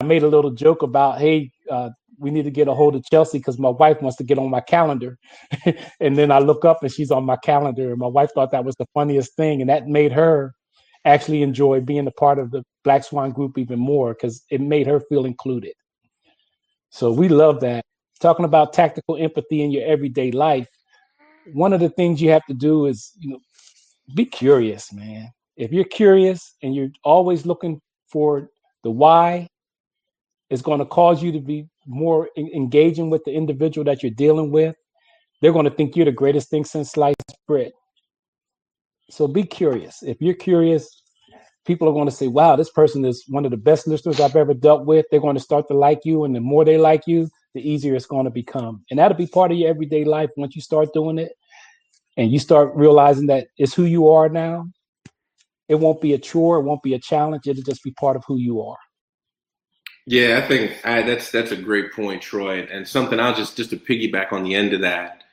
made a little joke about, hey, we need to get a hold of Chelsea because my wife wants to get on my calendar. And then I look up and she's on my calendar. And my wife thought that was the funniest thing. And that made her actually enjoy being a part of the Black Swan group even more because it made her feel included. So we love that. Talking about tactical empathy in your everyday life, one of the things you have to do is, be curious, man. If you're curious and you're always looking for the why, it's going to cause you to be more engaging with the individual that you're dealing with. They're going to think you're the greatest thing since sliced bread. So be curious. If you're curious, people are going to say, wow, this person is one of the best listeners I've ever dealt with. They're going to start to like you. And the more they like you, the easier it's going to become. And that'll be part of your everyday life once you start doing it. And you start realizing that it's who you are now. It won't be a chore. It won't be a challenge. It'll just be part of who you are. Yeah, I think that's a great point, Troy. And something I'll just to piggyback on the end of that.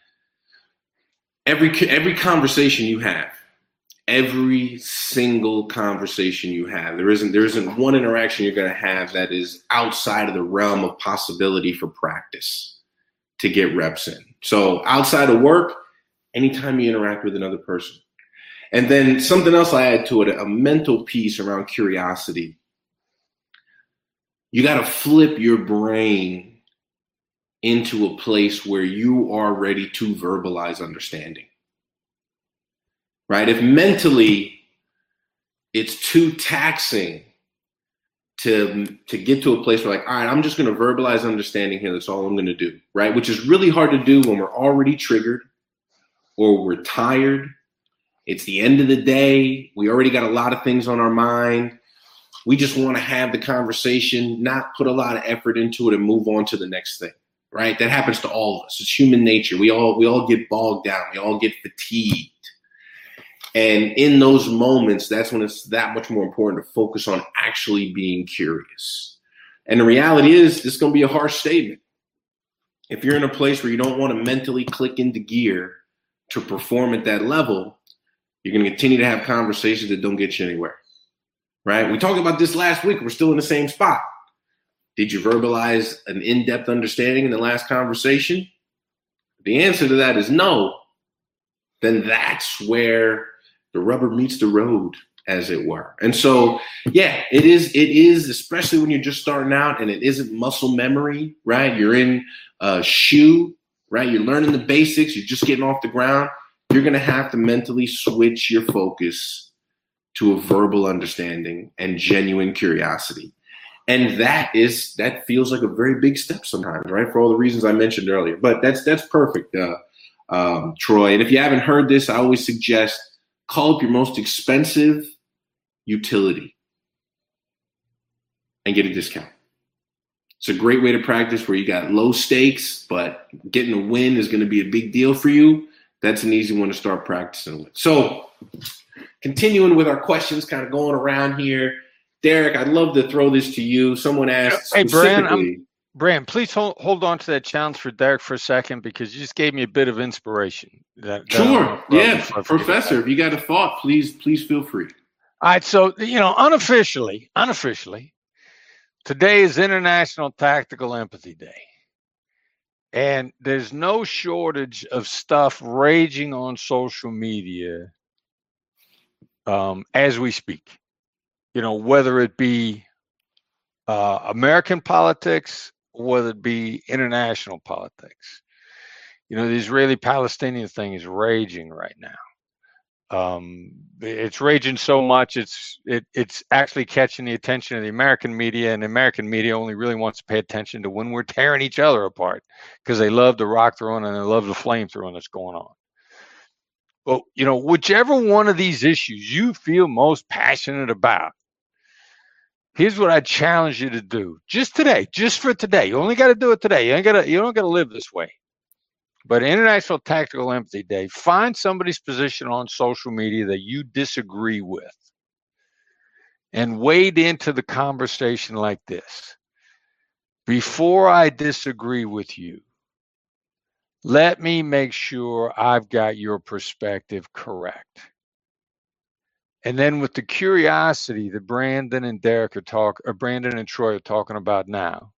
Every conversation you have, every single conversation you have, there isn't one interaction you're going to have that is outside of the realm of possibility for practice to get reps in. So outside of work, anytime you interact with another person. And then something else I add to it, a mental piece around curiosity. You got to flip your brain into a place where you are ready to verbalize understanding. Right? If mentally it's too taxing to get to a place where, like, all right, I'm just going to verbalize understanding here. That's all I'm going to do. Right? Which is really hard to do when we're already triggered or we're tired. It's the end of the day. We already got a lot of things on our mind. We just want to have the conversation, not put a lot of effort into it and move on to the next thing, right? That happens to all of us. It's human nature. We all get bogged down. We all get fatigued. And in those moments, that's when it's that much more important to focus on actually being curious. And the reality is, this is going to be a harsh statement. If you're in a place where you don't want to mentally click into gear to perform at that level, you're going to continue to have conversations that don't get you anywhere, right? We talked about this last week. We're still in the same spot. Did you verbalize an in-depth understanding in the last conversation? The answer to that is no. Then that's where the rubber meets the road, as it were. And so, yeah, it is, especially when you're just starting out and it isn't muscle memory, right? You're in a shoe, right? You're learning the basics. You're just getting off the ground. You're going to have to mentally switch your focus to a verbal understanding and genuine curiosity. And that feels like a very big step sometimes, right? For all the reasons I mentioned earlier. But that's perfect, Troy. And if you haven't heard this, I always suggest call up your most expensive utility and get a discount. It's a great way to practice where you got low stakes, but getting a win is going to be a big deal for you. That's an easy one to start practicing with. So continuing with our questions, kind of going around here. Derek, I'd love to throw this to you. Someone asked specifically. Brian, please hold on to that challenge for Derek for a second, because you just gave me a bit of inspiration. Sure. Yeah. Professor, if you got a thought, please feel free. All right. So, unofficially, today is International Tactical Empathy Day. And there's no shortage of stuff raging on social media as we speak. Whether it be American politics, whether it be international politics. The Israeli-Palestinian thing is raging right now. It's raging so much, it's actually catching the attention of the American media, and the American media only really wants to pay attention to when we're tearing each other apart, because they love the rock throwing and they love the flame throwing that's going on. But, whichever one of these issues you feel most passionate about, here's what I challenge you to do. Just today, just for today. You only got to do it today. You don't got to live this way. But International Tactical Empathy Day, find somebody's position on social media that you disagree with and wade into the conversation like this. Before I disagree with you, let me make sure I've got your perspective correct. And then with the curiosity that Brandon and Brandon and Troy are talking about now,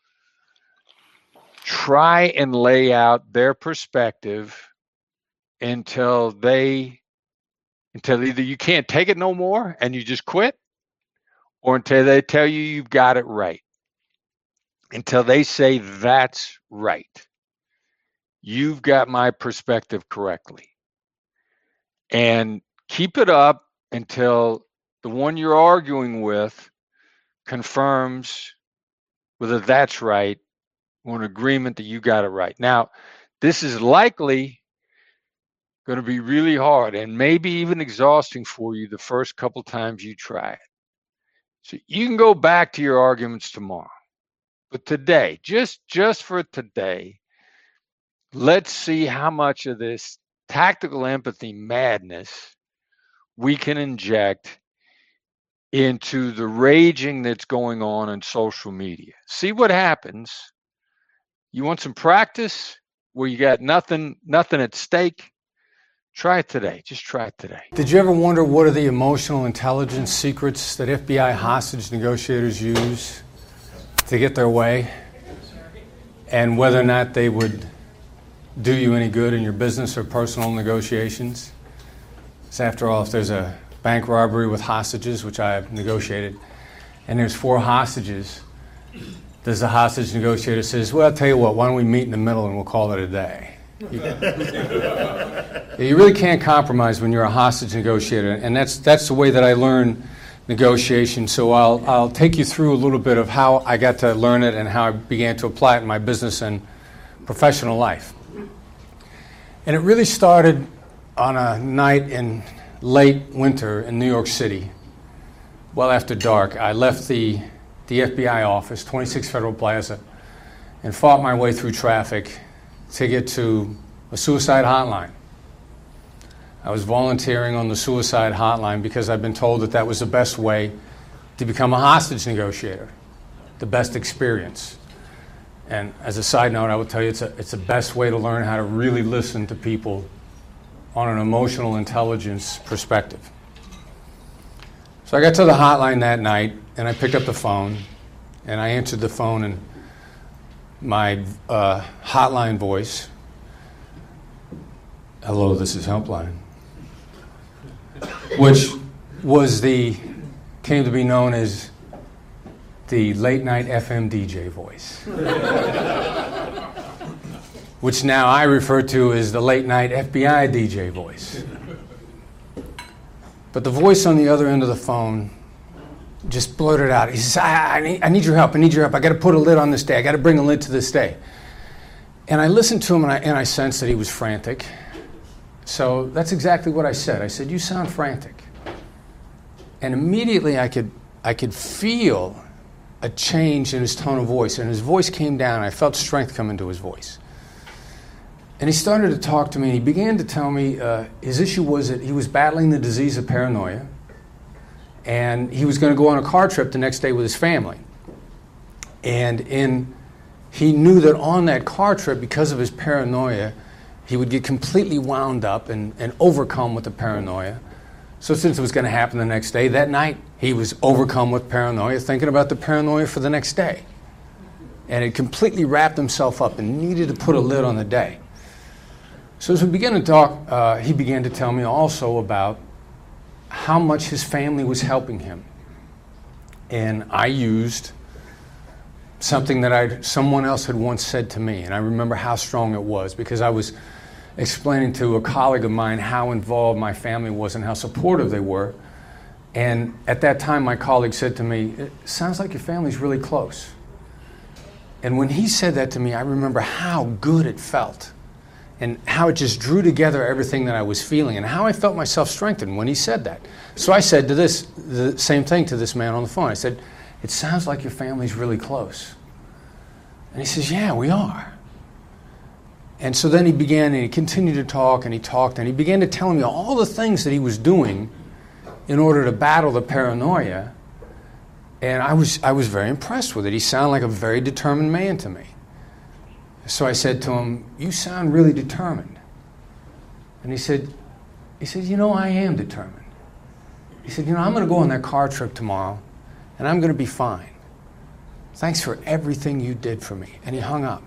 try and lay out their perspective until either you can't take it no more and you just quit, or until they tell you you've got it right. Until they say that's right. You've got my perspective correctly. And keep it up until the one you're arguing with confirms whether that's right, or an agreement that you got it right. Now, this is likely going to be really hard and maybe even exhausting for you the first couple times you try it. So you can go back to your arguments tomorrow. But today, just for today, let's see how much of this tactical empathy madness we can inject into the raging that's going on in social media. See what happens. You want some practice where you got nothing at stake? Try it today. Just try it today. Did you ever wonder what are the emotional intelligence secrets that FBI hostage negotiators use to get their way, and whether or not they would do you any good in your business or personal negotiations? So after all, if there's a bank robbery with hostages, which I have negotiated, and there's 4 hostages, does the hostage negotiator says, well, I'll tell you what, why don't we meet in the middle and we'll call it a day? You really can't compromise when you're a hostage negotiator, and that's the way that I learn negotiation. So I'll take you through a little bit of how I got to learn it and how I began to apply it in my business and professional life. And it really started on a night in late winter in New York City, well after dark. I left the FBI office, 26 Federal Plaza, and fought my way through traffic to get to a suicide hotline. I was volunteering on the suicide hotline because I'd been told that was the best way to become a hostage negotiator, the best experience. And as a side note, I will tell you it's the best way to learn how to really listen to people on an emotional intelligence perspective. So I got to the hotline that night, and I picked up the phone, and I answered the phone in my hotline voice. Hello, this is Helpline. Which came to be known as the late night FM DJ voice. Which now I refer to as the late night FBI DJ voice. But the voice on the other end of the phone just blurted out. He says, I need your help. I need your help. I got to put a lid on this day. I got to bring a lid to this day. And I listened to him, and I sensed that he was frantic. So that's exactly what I said. I said, you sound frantic. And immediately I could feel a change in his tone of voice. And his voice came down. I felt strength come into his voice. And he started to talk to me, and he began to tell me his issue was that he was battling the disease of paranoia, and he was going to go on a car trip the next day with his family. And he knew that on that car trip, because of his paranoia, he would get completely wound up and overcome with the paranoia. So since it was going to happen the next day, that night he was overcome with paranoia, thinking about the paranoia for the next day. And it completely wrapped himself up and needed to put a lid on the day. So as we began to talk, he began to tell me also about how much his family was helping him. And I used something that someone else had once said to me, and I remember how strong it was, because I was explaining to a colleague of mine how involved my family was and how supportive they were. And at that time, my colleague said to me, it sounds like your family's really close. And when he said that to me, I remember how good it felt and how it just drew together everything that I was feeling and how I felt myself strengthened when he said that. So I said the same thing to this man on the phone. I said, it sounds like your family's really close. And he says, yeah, we are. And so then he began, and he continued to talk, and he talked, and he began to tell me all the things that he was doing in order to battle the paranoia. And I was very impressed with it. He sounded like a very determined man to me. So I said to him, you sound really determined. And he said, I am determined. He said, I'm going to go on that car trip tomorrow, and I'm going to be fine. Thanks for everything you did for me. And he hung up.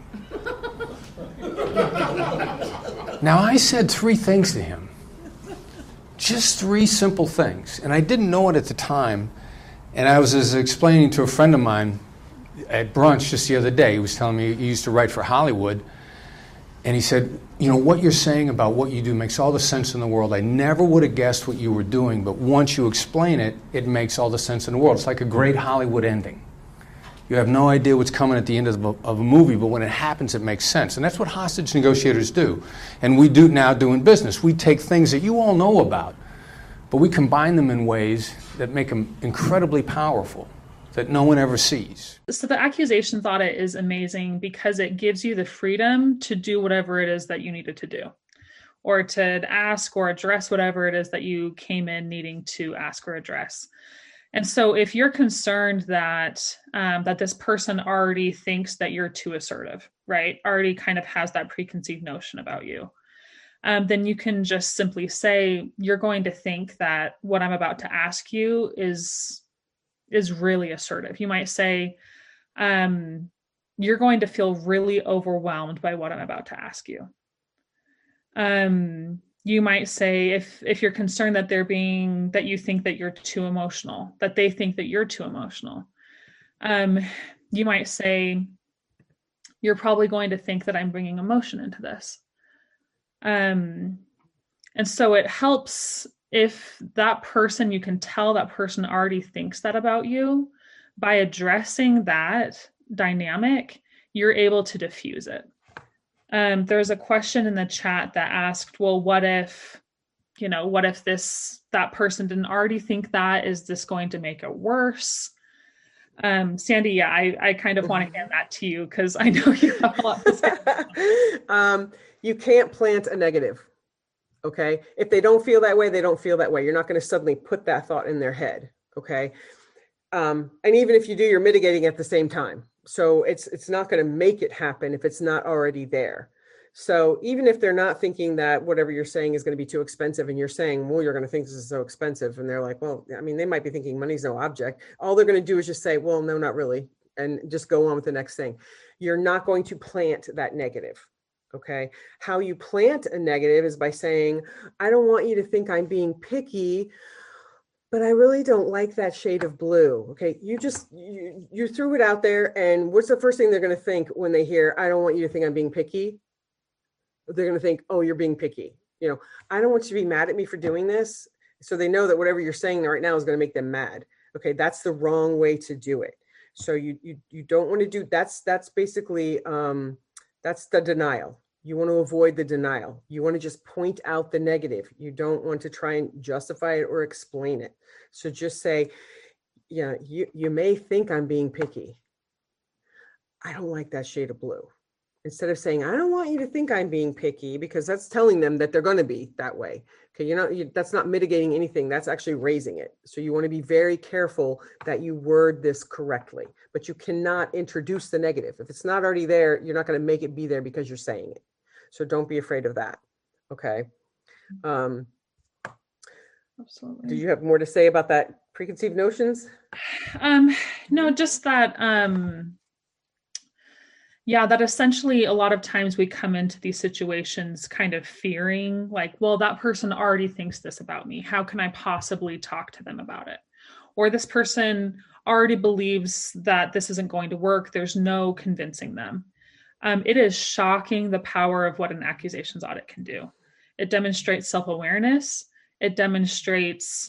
Now, I said 3 things to him. Just 3 simple things. And I didn't know it at the time. And I was explaining to a friend of mine at brunch just the other day. He was telling me he used to write for Hollywood. And he said, what you're saying about what you do makes all the sense in the world. I never would have guessed what you were doing, but once you explain it, it makes all the sense in the world. It's like a great Hollywood ending. You have no idea what's coming at the end of a movie, but when it happens, it makes sense. And that's what hostage negotiators do. And we do now do in business. We take things that you all know about, but we combine them in ways that make them incredibly powerful, that no one ever sees. So the accusations audit is amazing because it gives you the freedom to do whatever it is that you needed to do, or to ask or address whatever it is that you came in needing to ask or address. And so if you're concerned that that this person already thinks that you're too assertive, right? Already kind of has that preconceived notion about you, then you can just simply say, you're going to think that what I'm about to ask you is really assertive. You might say, you're going to feel really overwhelmed by what I'm about to ask you. You might say, if you're concerned that that you think that you're too emotional, that they think that you're too emotional. You might say, you're probably going to think that I'm bringing emotion into this. And so it helps if that person, you can tell that person already thinks that about you. By addressing that dynamic, you're able to diffuse it. There's a question in the chat that asked, well, what if that person didn't already think that? Is this going to make it worse? Sandy, yeah, I kind of want to hand that to you because I know you have a lot to say. You can't plant a negative. Okay. If they don't feel that way, they don't feel that way. You're not going to suddenly put that thought in their head. Okay. And even if you do, you're mitigating at the same time. So it's not going to make it happen if it's not already there. So even if they're not thinking that whatever you're saying is going to be too expensive, and you're saying, well, you're going to think this is so expensive. And they're like, well, I mean, they might be thinking money's no object. All they're going to do is just say, well, no, not really. And just go on with the next thing. You're not going to plant that negative. Okay. How you plant a negative is by saying, I don't want you to think I'm being picky, but I really don't like that shade of blue. Okay. You threw it out there. And what's the first thing they're going to think when they hear, I don't want you to think I'm being picky? They're going to think, oh, you're being picky. I don't want you to be mad at me for doing this. So they know that whatever you're saying right now is going to make them mad. Okay. That's the wrong way to do it. So you don't want to do, that's basically, that's the denial. You want to avoid the denial. You want to just point out the negative. You don't want to try and justify it or explain it. So just say, yeah, you may think I'm being picky. I don't like that shade of blue. Instead of saying, I don't want you to think I'm being picky, because that's telling them that they're going to be that way. Okay, that's not mitigating anything. That's actually raising it. So you want to be very careful that you word this correctly, but you cannot introduce the negative. If it's not already there, you're not going to make it be there because you're saying it. So don't be afraid of that. Okay. Absolutely. Do you have more to say about that preconceived notions? No, just that, that essentially a lot of times we come into these situations kind of fearing like, well, that person already thinks this about me. How can I possibly talk to them about it? Or this person already believes that this isn't going to work. There's no convincing them. It is shocking the power of what an accusations audit can do. It demonstrates self-awareness. It demonstrates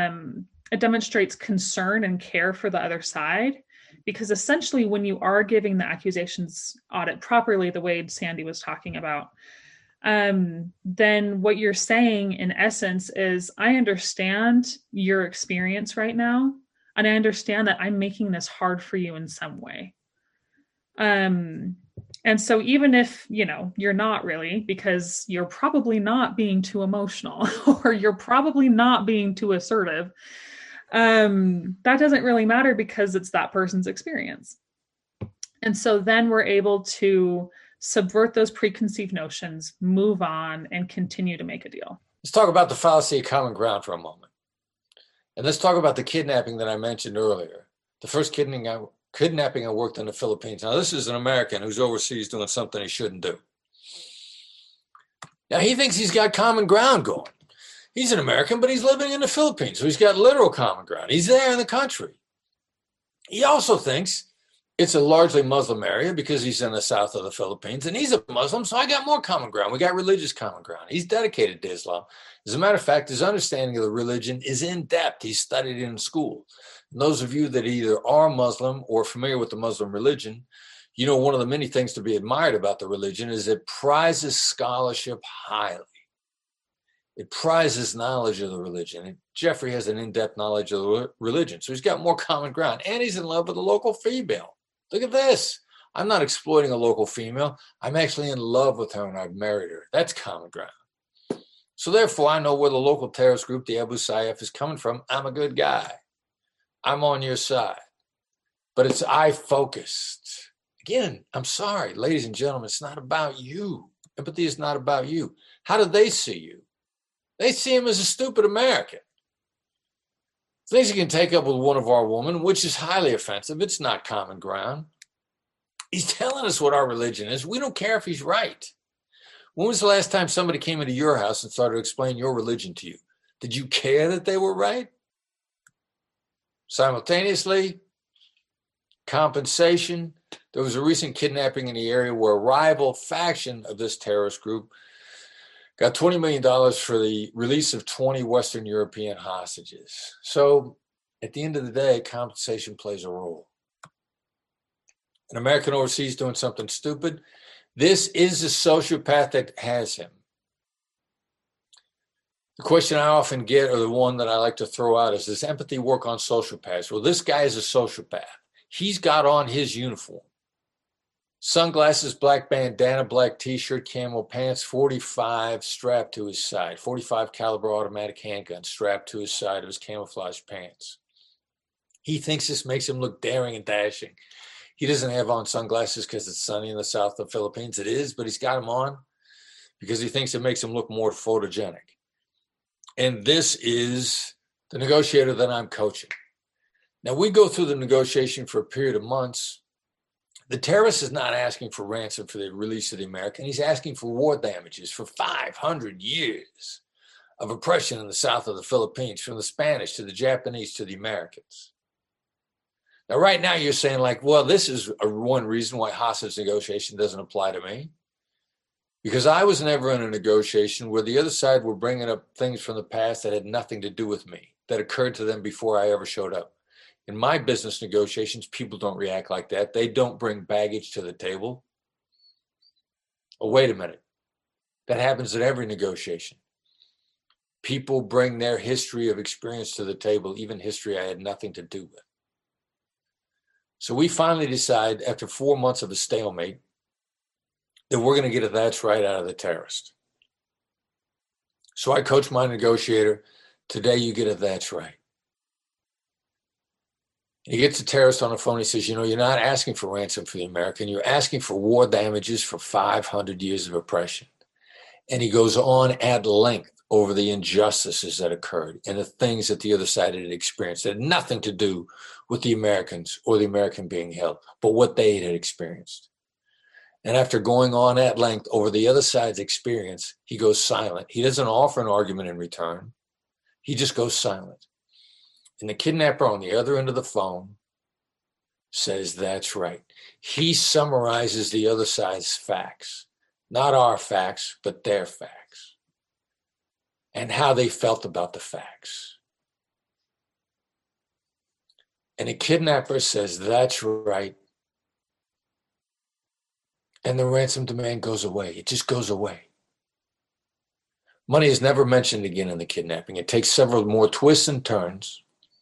concern and care for the other side. Because essentially, when you are giving the accusations audit properly, the way Sandy was talking about, then what you're saying in essence is, I understand your experience right now, and I understand that I'm making this hard for you in some way. And so even if, you're not really, because you're probably not being too emotional or you're probably not being too assertive, that doesn't really matter because it's that person's experience. And so then we're able to subvert those preconceived notions, move on, and continue to make a deal. Let's talk about the fallacy of common ground for a moment. And let's talk about the kidnapping that I mentioned earlier. The first kidnapping I worked in the Philippines. Now, this is an American who's overseas doing something he shouldn't do. Now, he thinks he's got common ground going. He's an American, but he's living in the Philippines, so he's got literal common ground. He's there in the country. He also thinks it's a largely Muslim area because he's in the south of the Philippines, and he's a Muslim, so I got more common ground. We got religious common ground. He's dedicated to Islam. As a matter of fact, his understanding of the religion is in depth. He's studied it in school. And those of you that either are Muslim or familiar with the Muslim religion, you know one of the many things to be admired about the religion is it prizes scholarship highly. It prizes knowledge of the religion. And Jeffrey has an in-depth knowledge of the religion, so he's got more common ground. And he's in love with a local female. Look at this. I'm not exploiting a local female. I'm actually in love with her and I've married her. That's common ground. So therefore, I know where the local terrorist group, the Abu Sayyaf, is coming from. I'm a good guy. I'm on your side. But it's I-focused. Again, I'm sorry, ladies and gentlemen, it's not about you. Empathy is not about you. How do they see you? They see him as a stupid American. Things he can take up with one of our women, which is highly offensive. It's not common ground. He's telling us what our religion is. We don't care if he's right. When was the last time somebody came into your house and started to explain your religion to you? Did you care that they were right? Simultaneously, compensation. There was a recent kidnapping in the area where a rival faction of this terrorist group got $20 million for the release of 20 Western European hostages. So at the end of the day, compensation plays a role. An American overseas doing something stupid, this is the sociopath that has him. The question I often get, or the one that I like to throw out, is, does empathy work on sociopaths? Well, this guy is a sociopath. He's got on his uniform. Sunglasses, black bandana, black t-shirt, camel pants, 45 strapped to his side, 45 caliber automatic handgun strapped to his side of his camouflage pants. He thinks this makes him look daring and dashing. He doesn't have on sunglasses because it's sunny in the south of the Philippines. It is, but he's got them on because he thinks it makes him look more photogenic. And this is the negotiator that I'm coaching. Now, we go through the negotiation for a period of months. The terrorist is not asking for ransom for the release of the American. He's asking for war damages for 500 years of oppression in the south of the Philippines, from the Spanish to the Japanese to the Americans. Now, right now you're saying like, well, this is one reason why hostage negotiation doesn't apply to me. Because I was never in a negotiation where the other side were bringing up things from the past that had nothing to do with me, that occurred to them before I ever showed up. In my business negotiations, people don't react like that. They don't bring baggage to the table. Oh, wait a minute. That happens at every negotiation. People bring their history of experience to the table, even history I had nothing to do with. So we finally decide, after 4 months of a stalemate, that we're going to get a that's right out of the terrorist. So I coach my negotiator. Today you get a that's right. He gets the terrorist on the phone. He says, you know, you're not asking for ransom for the American. You're asking for war damages for 500 years of oppression. And he goes on at length over the injustices that occurred and the things that the other side had experienced. It had nothing to do with the Americans or the American being held, but what they had experienced. And after going on at length over the other side's experience, he goes silent. He doesn't offer an argument in return. He just goes silent. And the kidnapper on the other end of the phone says, that's right. He summarizes the other side's facts, not our facts, but their facts, and how they felt about the facts. And the kidnapper says, that's right. And the ransom demand goes away. It just goes away. Money is never mentioned again in the kidnapping. It takes several more twists and turns.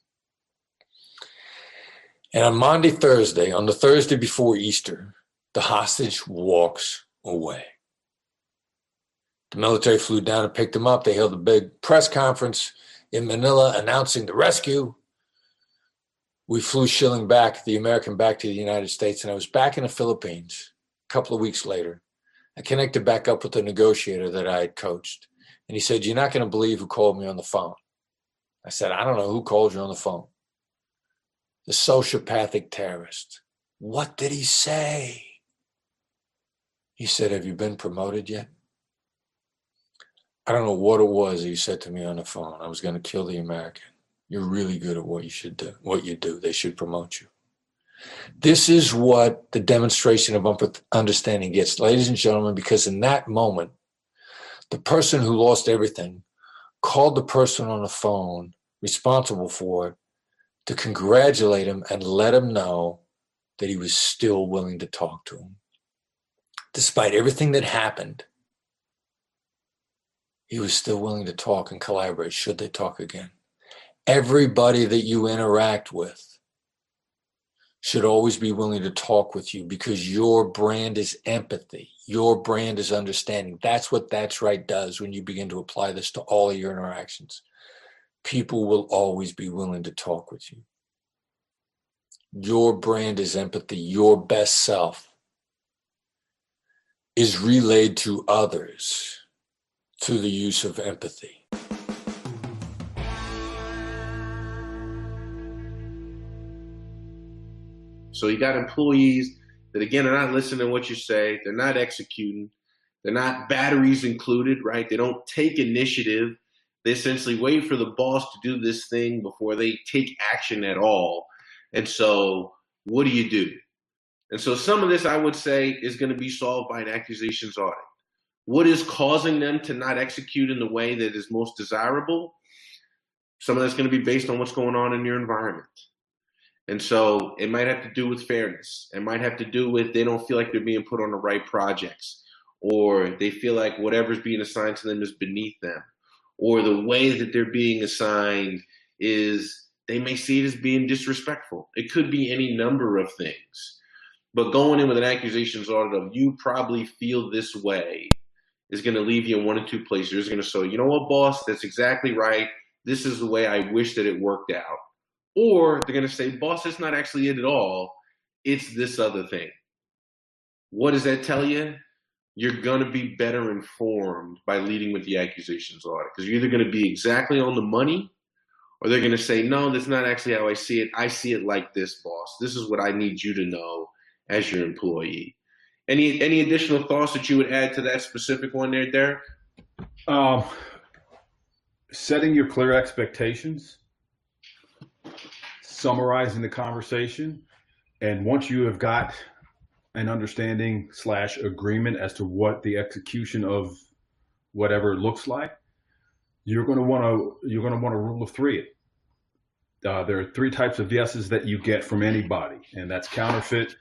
And on Maundy Thursday, on the Thursday before Easter, the hostage walks away. The military flew down and picked him up. They held a big press conference in Manila announcing the rescue. We flew Schilling back, the American, back to the United States, and I was back in the Philippines a couple of weeks later. I connected back up with the negotiator that I had coached. And he said, you're not going to believe who called me on the phone. I said, I don't know who called you on the phone. The sociopathic terrorist. What did he say? He said, have you been promoted yet? I don't know what it was he said to me on the phone. I was going to kill the American. You're really good at what you do. They should promote you. This is what the demonstration of understanding gets, ladies and gentlemen, because in that moment, the person who lost everything called the person on the phone responsible for it to congratulate him and let him know that he was still willing to talk to him. Despite everything that happened, he was still willing to talk and collaborate should they talk again. Everybody that you interact with should always be willing to talk with you because your brand is empathy. Your brand is understanding. That's what That's Right does when you begin to apply this to all of your interactions. People will always be willing to talk with you. Your brand is empathy. Your best self is relayed to others through the use of empathy. So you got employees that, again, are not listening to what you say. They're not executing. They're not batteries included, right? They don't take initiative. They essentially wait for the boss to do this thing before they take action at all. And so what do? And so some of this, I would say, is going to be solved by an accusations audit. What is causing them to not execute in the way that is most desirable? Some of that's going to be based on what's going on in your environment. And so it might have to do with fairness. It might have to do with they don't feel like they're being put on the right projects, or they feel like whatever's being assigned to them is beneath them, or the way that they're being assigned is they may see it as being disrespectful. It could be any number of things. But going in with an accusations audit of you probably feel this way is going to leave you in one of two places. It's going to say, you know what, boss, that's exactly right. This is the way I wish that it worked out. Or they're going to say, boss, it's not actually it at all. It's this other thing. What does that tell you? You're going to be better informed by leading with the accusations audit, because you're either going to be exactly on the money, or they're going to say, no, that's not actually how I see it. I see it like this, boss. This is what I need you to know as your employee. Any additional thoughts that you would add to that specific one there, Derek? Setting your clear expectations, summarizing the conversation, and once you have got an understanding / agreement as to what the execution of whatever it looks like, you're going to want to rule of three it. There are three types of yeses that you get from anybody, and that's counterfeit,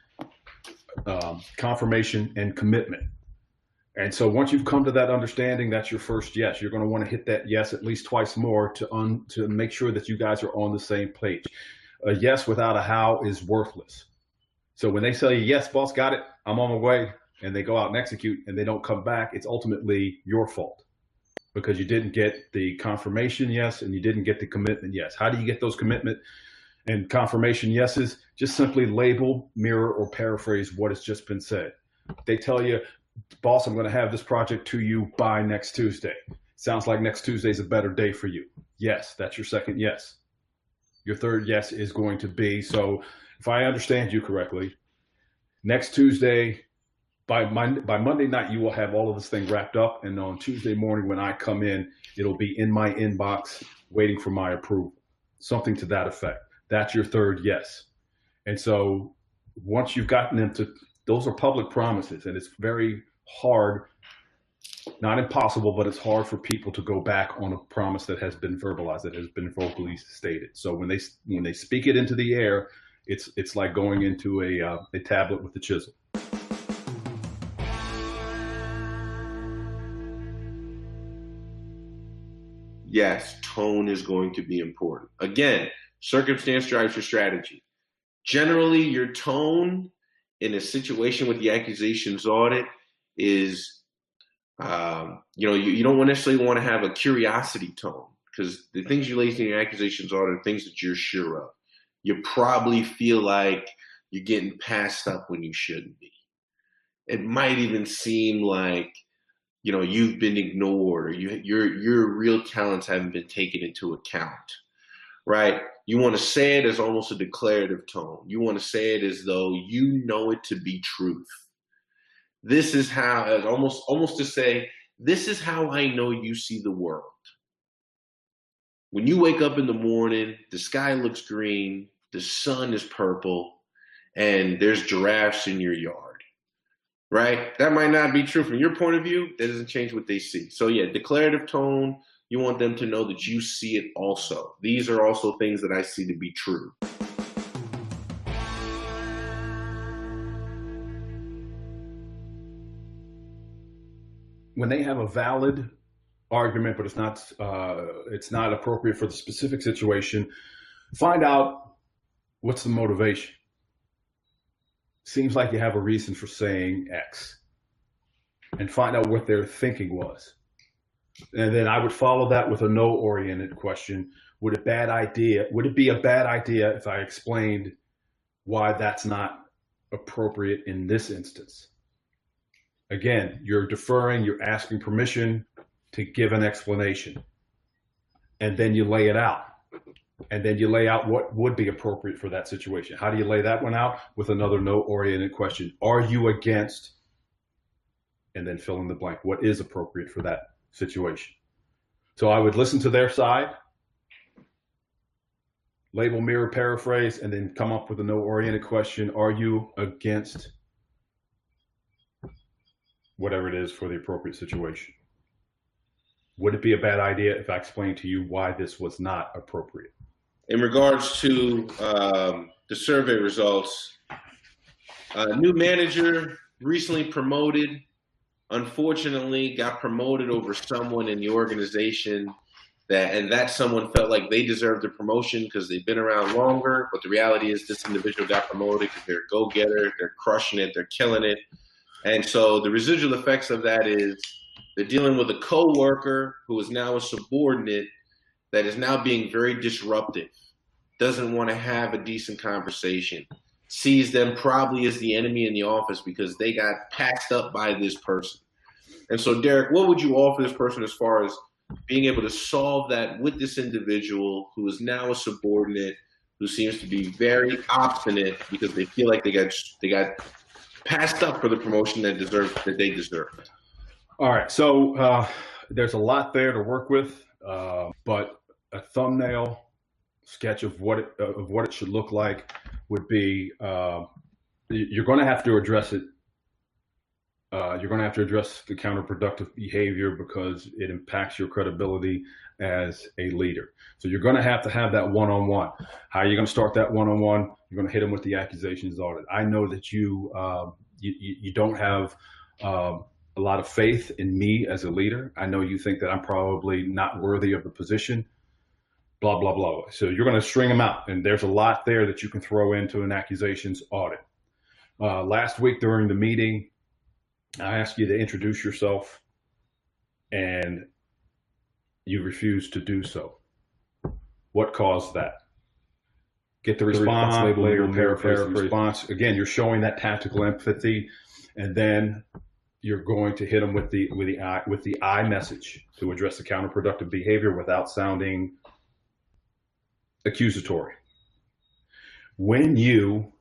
confirmation, and commitment. And so once you've come to that understanding, that's your first yes. You're going to want to hit that yes at least twice more to make sure that you guys are on the same page. A yes without a how is worthless. So when they say, yes, boss, got it, I'm on my way, and they go out and execute and they don't come back, it's ultimately your fault because you didn't get the confirmation yes and you didn't get the commitment yes. How do you get those commitment and confirmation yeses? Just simply label, mirror, or paraphrase what has just been said. They tell you, boss, I'm going to have this project to you by next Tuesday. Sounds like next Tuesday is a better day for you. Yes, that's your second yes. Your third yes is going to be, so if I understand you correctly, next Tuesday, by Monday night, you will have all of this thing wrapped up. And on Tuesday morning, when I come in, it'll be in my inbox waiting for my approval. Something to that effect. That's your third yes. And so once you've gotten into, those are public promises, and it's very hard, not impossible, but it's hard for people to go back on a promise that has been verbalized, that has been vocally stated. So when they speak it into the air, it's like going into a tablet with a chisel. Yes, tone is going to be important. Again, circumstance drives your strategy. Generally, your tone in a situation with the accusations audit is, you don't necessarily want to have a curiosity tone, because the things you lay in your accusations audit are things that you're sure of. You probably feel like you're getting passed up when you shouldn't be. It might even seem like, you've been ignored, or your real talents haven't been taken into account. right? You want to say it as almost a declarative tone. You want to say it as though you know it to be truth. This is how, as almost to say, this is how I know you see the world. When you wake up in the morning, the sky looks green, the sun is purple, and there's giraffes in your yard, right? That might not be true from your point of view. That doesn't change what they see. So yeah, declarative tone, you want them to know that you see it also. These are also things that I see to be true. When they have a valid argument, but it's not appropriate for the specific situation, find out what's the motivation. Seems like you have a reason for saying X, and find out what their thinking was. And then I would follow that with a no-oriented question. Would it be a bad idea if I explained why that's not appropriate in this instance? Again, you're deferring, you're asking permission to give an explanation. And then you lay it out. And then you lay out what would be appropriate for that situation. How do you lay that one out? With another no-oriented question. Are you against? And then fill in the blank. What is appropriate for that situation? So I would listen to their side, label, mirror, paraphrase, and then come up with a no-oriented question. Are you against whatever it is for the appropriate situation? Would it be a bad idea if I explained to you why this was not appropriate? In regards to the survey results, a new manager recently promoted, unfortunately got promoted over someone in the organization that someone felt like they deserved the promotion because they've been around longer. But the reality is this individual got promoted because they're a go-getter, they're crushing it, they're killing it. And so the residual effects of that is they're dealing with a coworker who is now a subordinate that is now being very disruptive, doesn't want to have a decent conversation, sees them probably as the enemy in the office because they got passed up by this person. And so, Derek, what would you offer this person as far as being able to solve that with this individual who is now a subordinate, who seems to be very obstinate because they feel like they got passed up for the promotion that they deserved? All right, so there's a lot there to work with, but a thumbnail sketch of what it should look like would be you're going to have to address it. You're going to have to address the counterproductive behavior because it impacts your credibility as a leader. So you're going to have that one-on-one. How are you going to start that one-on-one? You're going to hit them with the accusations audit. I know that you don't have a lot of faith in me as a leader. I know you think that I'm probably not worthy of the position, blah, blah, blah. So you're going to string them out. And there's a lot there that you can throw into an accusations audit. Last week during the meeting, I asked you to introduce yourself and you refused to do so. What caused that? Get the response, label, paraphrase the response. Again, you're showing that tactical empathy, and then you're going to hit them with the I message to address the counterproductive behavior without sounding accusatory. When you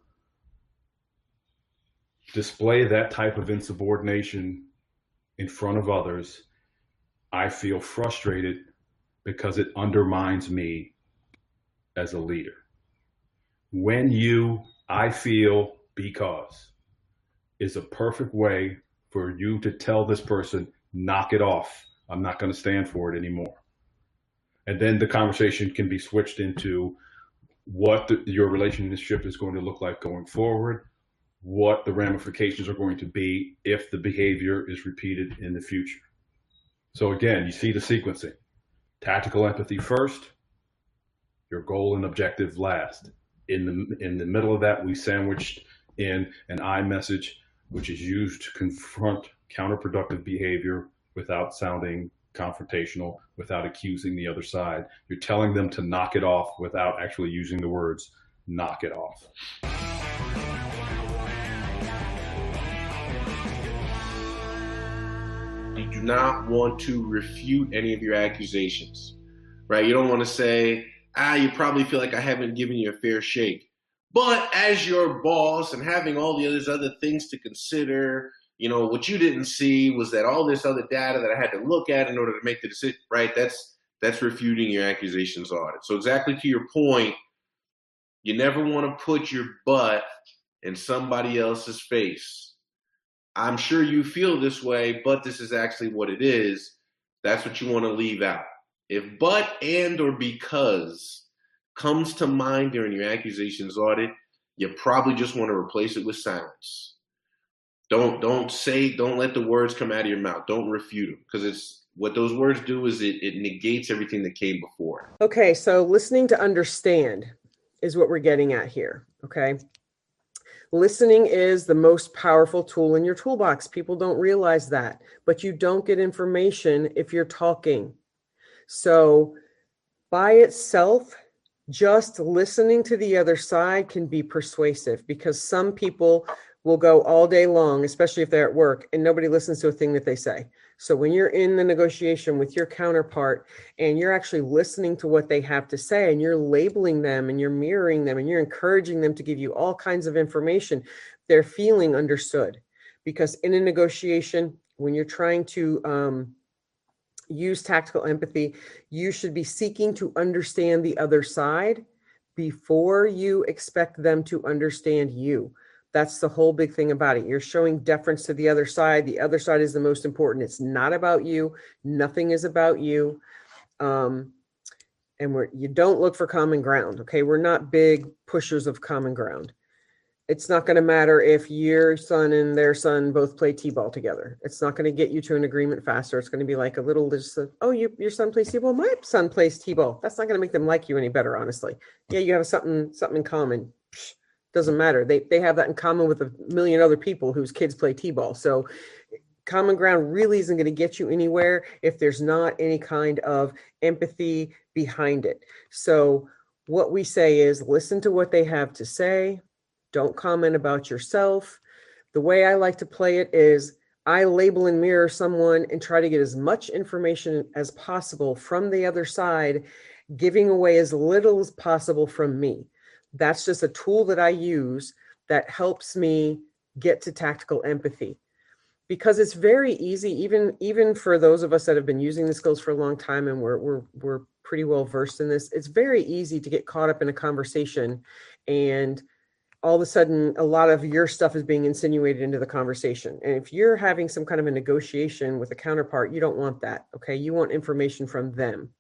display that type of insubordination in front of others, I feel frustrated because it undermines me as a leader. When I feel because is a perfect way for you to tell this person, knock it off. I'm not going to stand for it anymore. And then the conversation can be switched into what your relationship is going to look like going forward, what the ramifications are going to be if the behavior is repeated in the future. So again, you see the sequencing. Tactical empathy first, your goal and objective last. In the middle of that, we sandwiched in an I message, which is used to confront counterproductive behavior without sounding confrontational, without accusing the other side. You're telling them to knock it off without actually using the words, knock it off. You do not want to refute any of your accusations, right? You don't want to say, you probably feel like I haven't given you a fair shake. But as your boss and having all the other things to consider, what you didn't see was that all this other data that I had to look at in order to make the decision, right? That's refuting your accusations audit. So exactly to your point, you never want to put your butt in somebody else's face. I'm sure you feel this way, but this is actually what it is. That's what you want to leave out. If but, and, or because comes to mind during your accusations audit, you probably just want to replace it with silence. Don't let the words come out of your mouth. Don't refute them, because it's what those words do is it negates everything that came before. Okay, so listening to understand is what we're getting at here, okay? Listening is the most powerful tool in your toolbox. People don't realize that, but you don't get information if you're talking. So by itself, just listening to the other side can be persuasive, because some people will go all day long, especially if they're at work, and nobody listens to a thing that they say. So when you're in the negotiation with your counterpart and you're actually listening to what they have to say, and you're labeling them and you're mirroring them and you're encouraging them to give you all kinds of information, they're feeling understood. Because in a negotiation, when you're trying to use tactical empathy, you should be seeking to understand the other side before you expect them to understand you. That's the whole big thing about it. You're showing deference to the other side. The other side is the most important. It's not about you. Nothing is about you. And you don't look for common ground. Okay. We're not big pushers of common ground. It's not going to matter if your son and their son both play t-ball together. It's not going to get you to an agreement faster. It's going to be like a little, your son plays t-ball. My son plays t-ball. That's not going to make them like you any better, honestly. Yeah, you have something in common. Doesn't matter. They have that in common with a million other people whose kids play t-ball. So common ground really isn't going to get you anywhere if there's not any kind of empathy behind it. So what we say is listen to what they have to say. Don't comment about yourself. The way I like to play it is I label and mirror someone and try to get as much information as possible from the other side, giving away as little as possible from me. That's just a tool that I use that helps me get to tactical empathy, because it's very easy, even for those of us that have been using the skills for a long time and we're pretty well versed in this. It's very easy to get caught up in a conversation, and all of a sudden, a lot of your stuff is being insinuated into the conversation. And if you're having some kind of a negotiation with a counterpart, you don't want that, okay? You want information from them.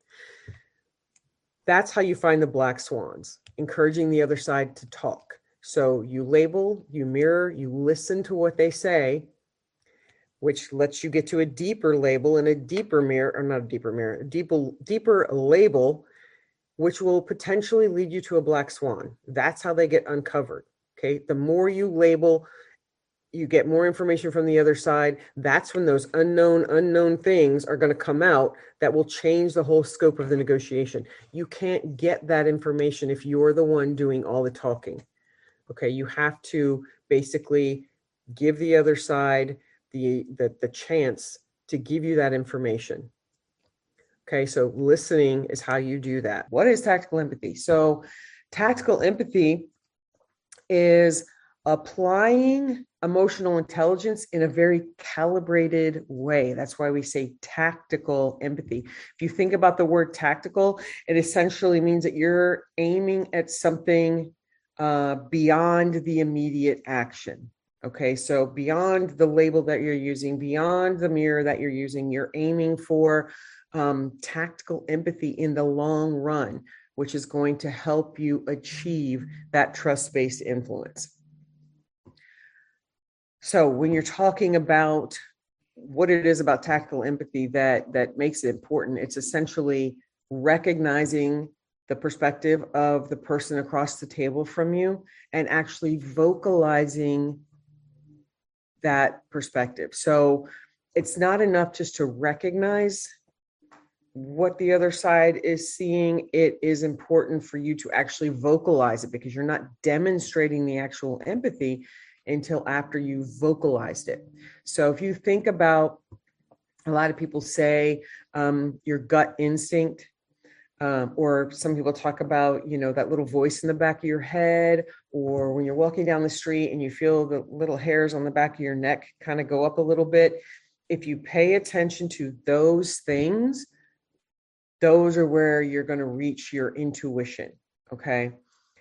That's how you find the black swans, encouraging the other side to talk. So you label, you mirror, you listen to what they say, which lets you get to a deeper label and a deeper mirror, or not a deeper mirror, a deeper label, which will potentially lead you to a black swan. That's how they get uncovered. Okay. The more you label, you get more information from the other side. That's when those unknown things are going to come out that will change the whole scope of the negotiation. You can't get that information if you're the one doing all the talking. Okay. You have to basically give the other side the chance to give you that information. Okay, so listening is how you do that. What is tactical empathy? So tactical empathy is applying emotional intelligence in a very calibrated way. That's why we say tactical empathy. If you think about the word tactical, it essentially means that you're aiming at something beyond the immediate action. Okay, so beyond the label that you're using, beyond the mirror that you're using, you're aiming for tactical empathy in the long run, which is going to help you achieve that trust-based influence. So when you're talking about what it is about tactical empathy that makes it important, it's essentially recognizing the perspective of the person across the table from you and actually vocalizing that perspective. So it's not enough just to recognize what the other side is seeing. It is important for you to actually vocalize it, because you're not demonstrating the actual empathy until after you vocalized it. So if you think about, a lot of people say your gut instinct, Or some people talk about, that little voice in the back of your head, or when you're walking down the street and you feel the little hairs on the back of your neck kind of go up a little bit. If you pay attention to those things, those are where you're going to reach your intuition. Okay.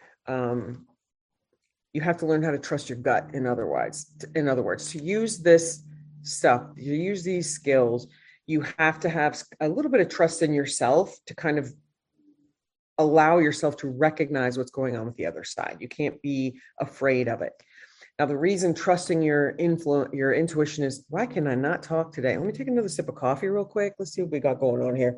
You have to learn how to trust your gut. In other words, to use this stuff, to use these skills, you have to have a little bit of trust in yourself to kind of allow yourself to recognize what's going on with the other side. You can't be afraid of it. Now, the reason trusting your intuition is, why can I not talk today? Let me take another sip of coffee real quick. Let's see what we got going on here.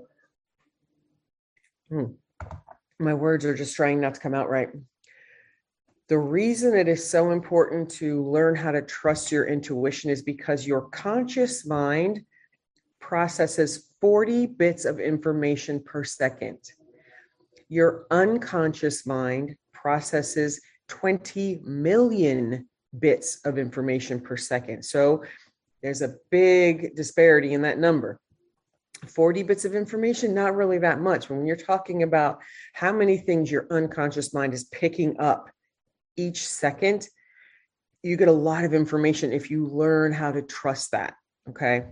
My words are just trying not to come out right. The reason it is so important to learn how to trust your intuition is because your conscious mind processes 40 bits of information per second. Your unconscious mind processes 20 million bits of information per second. So there's a big disparity in that number. 40 bits of information, not really that much. When you're talking about how many things your unconscious mind is picking up each second, you get a lot of information if you learn how to trust that. Okay.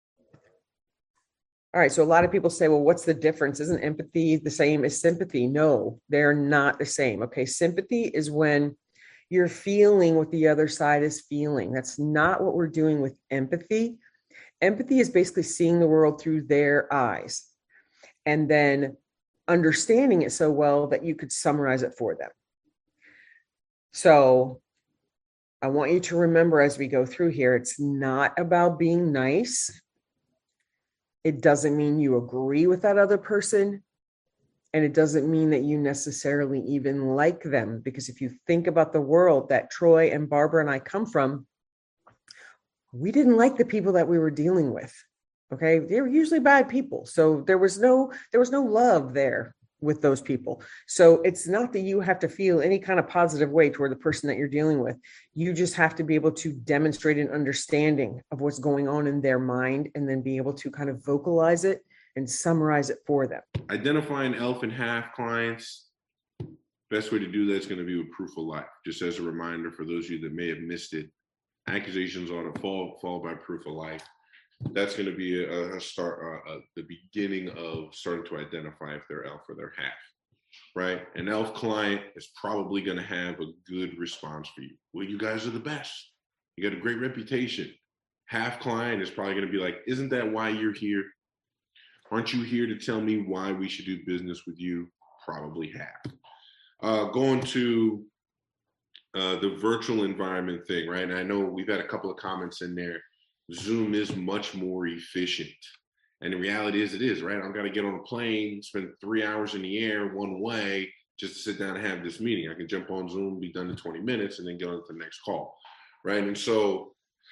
All right. So a lot of people say, well, what's the difference? Isn't empathy the same as sympathy? No, they're not the same. Okay. Sympathy is when you're feeling what the other side is feeling. That's not what we're doing with empathy. Empathy is basically seeing the world through their eyes and then understanding it so well that you could summarize it for them. So I want you to remember as we go through here, it's not about being nice. It doesn't mean you agree with that other person. And it doesn't mean that you necessarily even like them. Because if you think about the world that Troy and Barbara and I come from, we didn't like the people that we were dealing with. Okay. They were usually bad people. So there was no love there with those people. So it's not that you have to feel any kind of positive way toward the person that you're dealing with. You just have to be able to demonstrate an understanding of what's going on in their mind and then be able to kind of vocalize it and summarize it for them. Identifying ELF and HAF clients, best way to do that is going to be with Proof of Life. Just as a reminder for those of you that may have missed it, accusations on a fall by Proof of Life. That's going to be a start, the beginning of starting to identify if they're ELF or they're HAF, right? An ELF client is probably going to have a good response for you. Well, you guys are the best. You got a great reputation. HAF client is probably going to be like, isn't that why you're here? Aren't you here to tell me why we should do business with you? Probably HAF. Going to the virtual environment thing, right? And I know we've had a couple of comments in there. Zoom is much more efficient. And the reality is it is, right? I've got to get on a plane, spend 3 hours in the air one way just to sit down and have this meeting. I can jump on Zoom, be done in 20 minutes, and then get on to the next call, right? And so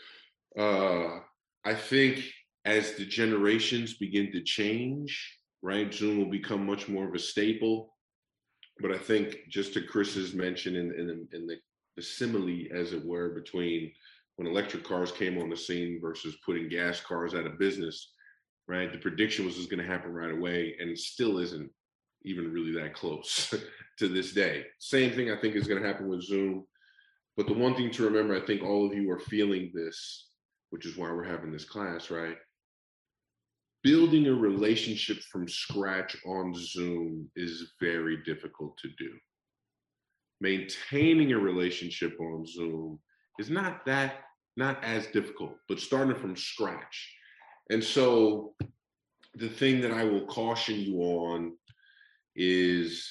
I think as the generations begin to change, right, Zoom will become much more of a staple. But I think just to Chris's mention in the simile, as it were, between when electric cars came on the scene versus putting gas cars out of business, right? The prediction was going to happen right away, and it still isn't even really that close to this day. Same thing I think is going to happen with Zoom. But the one thing to remember, I think all of you are feeling this, which is why we're having this class, right? Building a relationship from scratch on Zoom is very difficult to do. Maintaining a relationship on Zoom is not as difficult, but starting from scratch. And so the thing that I will caution you on is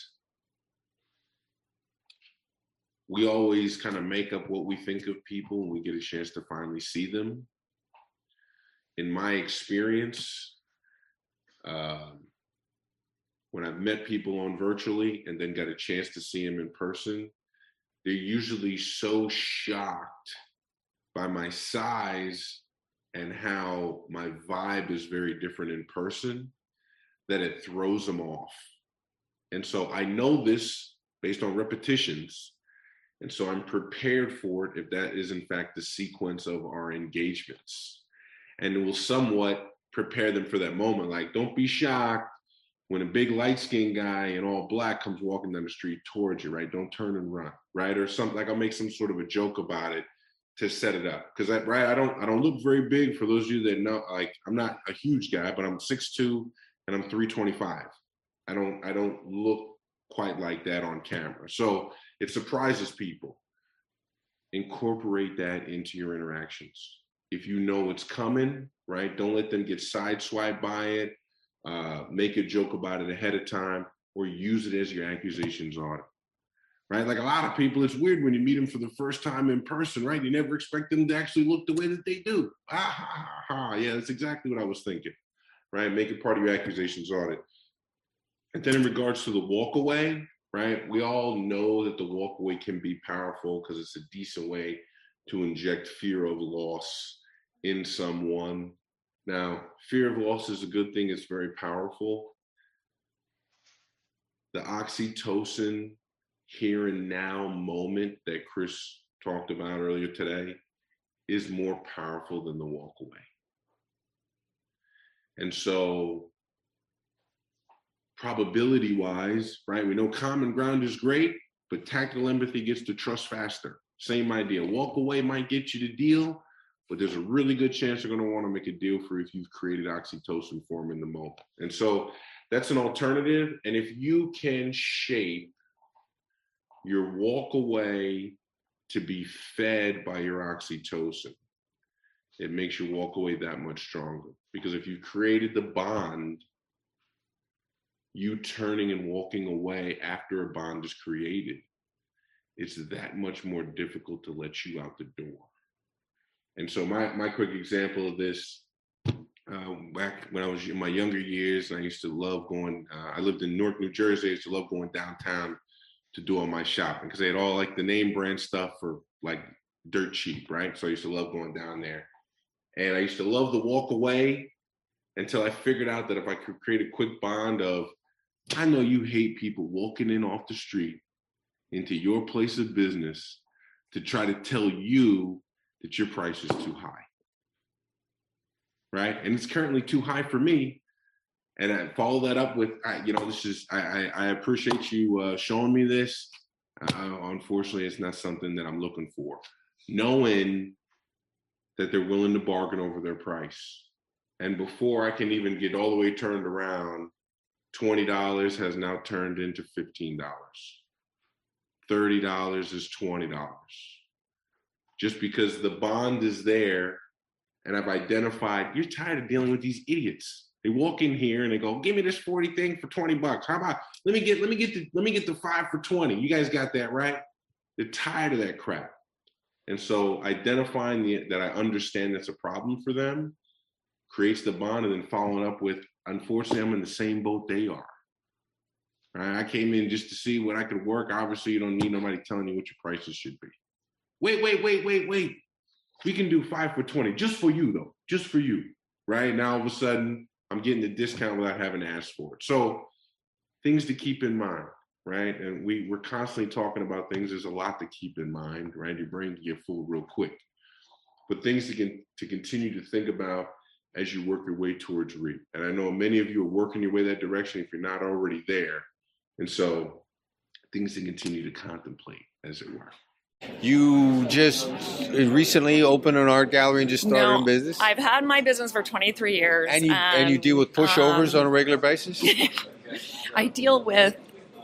we always kind of make up what we think of people when we get a chance to finally see them. In my experience, when I've met people on virtually and then got a chance to see them in person, they're usually so shocked by my size and how my vibe is very different in person that it throws them off. And so I know this based on repetitions. And so I'm prepared for it if that is in fact the sequence of our engagements. And it will somewhat prepare them for that moment. Like, don't be shocked when a big light-skinned guy in all black comes walking down the street towards you, right? Don't turn and run, right? Or something like I'll make some sort of a joke about it to set it up. Because I don't look very big. For those of you that know, like I'm not a huge guy, but I'm 6'2" and I'm 325. I don't look quite like that on camera. So it surprises people. Incorporate that into your interactions. If you know it's coming, right? Don't let them get sideswiped by it. Make a joke about it ahead of time, or use it as your accusations on it, right? Like a lot of people, it's weird when you meet them for the first time in person, right? You never expect them to actually look the way that they do. Yeah, that's exactly what I was thinking, right? Make it part of your accusations on it. And then in regards to the walk away, right? We all know that the walk away can be powerful because it's a decent way to inject fear of loss in someone. Now, fear of loss is a good thing. It's very powerful. The oxytocin here and now moment that Chris talked about earlier today is more powerful than the walk away. And so probability wise, right? We know common ground is great, but tactical empathy gets to trust faster. Same idea. Walk away might get you the deal, but there's a really good chance they're going to want to make a deal for you if you've created oxytocin for them in the moment. And so that's an alternative. And if you can shape your walk away to be fed by your oxytocin, it makes your walk away that much stronger. Because if you've created the bond, you turning and walking away after a bond is created, it's that much more difficult to let you out the door. And so my quick example of this, back when I was in my younger years, I used to love going, I lived in Newark, New Jersey. I used to love going downtown to do all my shopping because they had all like the name brand stuff for like dirt cheap, right? So I used to love going down there. And I used to love the walk away until I figured out that if I could create a quick bond of, I know you hate people walking in off the street into your place of business to try to tell you that your price is too high, right? And it's currently too high for me. And I follow that up with, this is, I appreciate you showing me this. Unfortunately, it's not something that I'm looking for. Knowing that they're willing to bargain over their price. And before I can even get all the way turned around, $20 has now turned into $15. $30 is $20. Just because the bond is there and I've identified, you're tired of dealing with these idiots. They walk in here and they go, give me this 40 thing for $20. How about, let me get the 5 for 20. You guys got that right? They're tired of that crap. And so identifying that I understand that's a problem for them creates the bond, and then following up with, unfortunately, I'm in the same boat they are. Right? I came in just to see what I could work. Obviously, you don't need nobody telling you what your prices should be. Wait. We can do 5 for 20, just for you though, just for you. Right? Now all of a sudden, I'm getting the discount without having to ask for it. So things to keep in mind, right? And we're constantly talking about things. There's a lot to keep in mind, right? Your brain can get full real quick. But things to continue to think about as you work your way towards REAP. And I know many of you are working your way that direction if you're not already there. And so things to continue to contemplate, as it were. You just recently opened an art gallery and just started in business? I've had my business for 23 years. And you deal with pushovers on a regular basis? I deal with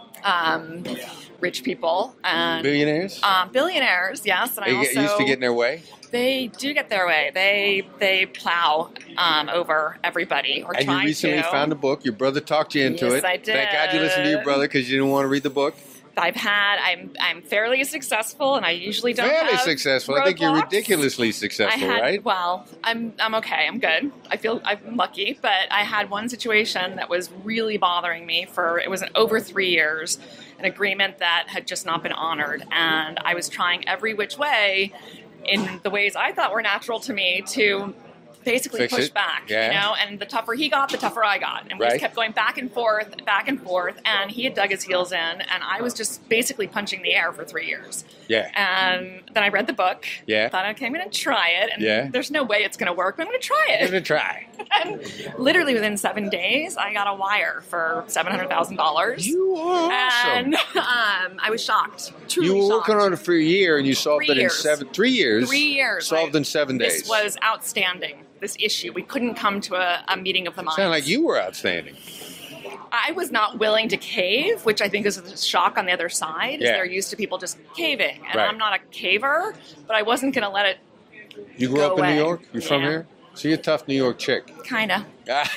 rich people. And billionaires? Billionaires, yes. And they used to get in their way? They do get their way. They plow over everybody. Or and you recently found a book. Your brother talked you into it. Yes, I did. Thank God you listened to your brother because you didn't want to read the book. I'm fairly successful, and I usually don't fairly have successful. roadblocks. I think you're ridiculously successful, right? Well, I'm okay. I'm good. I feel I'm lucky, but I had one situation that was really bothering me it was over 3 years, an agreement that had just not been honored, and I was trying every which way in the ways I thought were natural to me to basically Fix pushed it. back, Yeah. you know, and the tougher he got, the tougher I got. And we Right. just kept going back and forth, and he had dug his heels in, and I was just basically punching the air for 3 years. Yeah. And then I read the book. Yeah. Thought, okay, I'm going to try it. And Yeah. there's no way it's going to work, but I'm going to try Give it it. a try. And literally within 7 days, I got a wire for $700,000. You are awesome. And I was shocked. Truly You were shocked. working on it for a year, and you solved 3 it in years. 3 years. 3 years. Solved in 7 days. This was outstanding, this issue. We couldn't come to a meeting of the minds. Sound like you were outstanding. I was not willing to cave, which I think is a shock on the other side. Is Yeah. they're used to people just caving. And Right. I'm not a caver, but I wasn't going to let it You grew Go up in away. New York? You from Yeah. here? So you're a tough New York chick. kind of.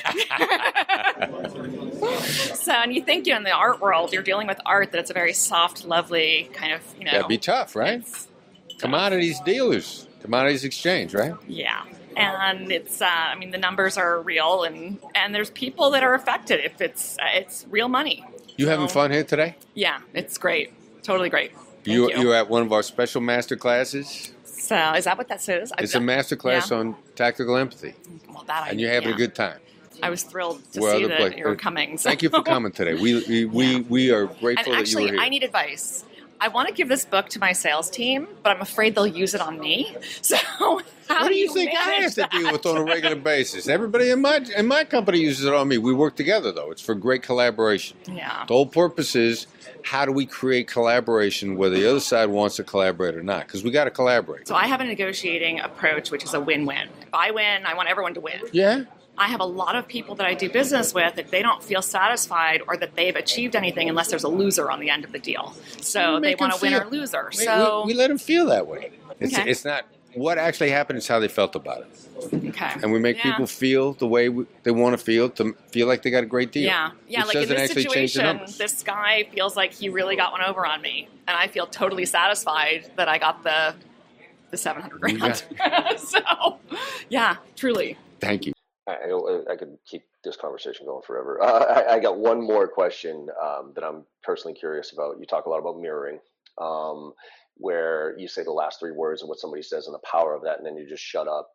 So, and you think, in the art world, you're dealing with art, that it's a very soft, lovely kind of, That'd be tough, right? it's- Commodities dealers, commodities exchange, right? Yeah. And it's, the numbers are real, and there's people that are affected if it's real money. You having So, fun here today? Yeah, it's great. Totally great. Thank You you. you're at one of our special master classes. So, is that what that says? It's a master class yeah. on tactical empathy, Well, that and you're having yeah. a good time. I was thrilled to Well, see the that place- you were coming. So. Thank you for coming today. We are And grateful that you actually, were here. I need advice. I want to give this book to my sales team, but I'm afraid they'll use it on me. So, how What do you think I have manage to deal that? with on a regular basis? Everybody in my company uses it on me. We work together though. It's for great collaboration. Yeah. The whole purpose is how do we create collaboration whether the other side wants to collaborate or not? Because we got to collaborate. So I have a negotiating approach, which is a win-win. If I win, I want everyone to win. Yeah. I have a lot of people that I do business with that they don't feel satisfied or that they've achieved anything unless there's a loser on the end of the deal. So they Make want them a winner feel- loser. We- So we let them feel that way. Okay. It's not what actually happened; it's how they felt about it. okay. And we make Yeah. people feel the way they want to feel like they got a great deal. Yeah, Which like in doesn't this actually change the situation, numbers. this guy feels like he really got one over on me, and I feel totally satisfied that I got the $700,000. So, yeah, truly. Thank you. I could keep this conversation going forever. I got one more question that I'm personally curious about. You talk a lot about mirroring, where you say the last 3 words of what somebody says and the power of that, and then you just shut up.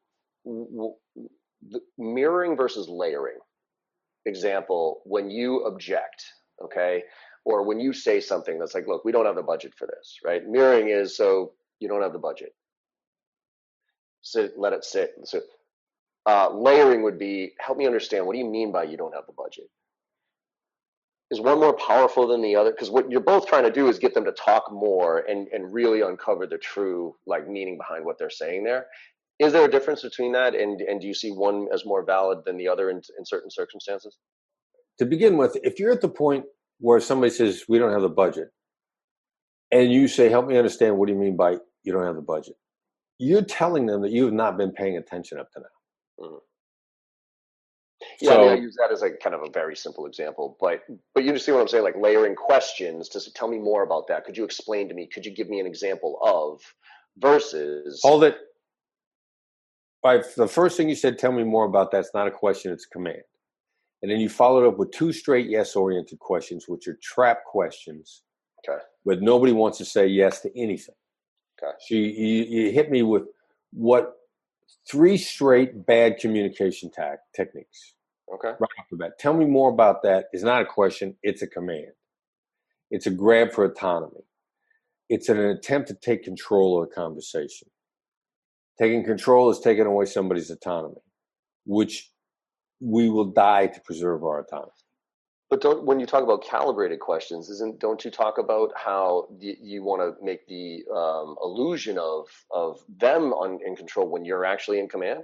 The mirroring versus layering. Example, when you object, okay, or when you say something that's like, look, we don't have the budget for this, right? Mirroring is, so you don't have the budget. Sit, let it sit. So, layering would be, help me understand, what do you mean by you don't have the budget? Is one more powerful than the other? Because what you're both trying to do is get them to talk more and really uncover the true meaning behind what they're saying there. Is there a difference between that? And do you see one as more valid than the other in certain circumstances? To begin with, if you're at the point where somebody says, we don't have the budget, and you say, help me understand, what do you mean by you don't have the budget? You're telling them that you have not been paying attention up to now. Mm-hmm. Yeah, So, I use that as kind of a very simple example, but you just see what I'm saying, like layering questions to tell me more about that. Could you explain to me? Could you give me an example of versus? hold it. The first thing you said, tell me more about that's not a question, it's a command. And then you followed up with 2 straight yes-oriented questions, which are trap questions. Okay. But nobody wants to say yes to anything. Okay. So you hit me with 3 straight bad communication techniques. Okay. Right off the bat. Tell me more about that. It's not a question, it's a command. It's a grab for autonomy. It's an attempt to take control of the conversation. Taking control is taking away somebody's autonomy, which we will die to preserve our autonomy. But when you talk about calibrated questions, don't you talk about how you want to make the illusion of them in control when you're actually in command?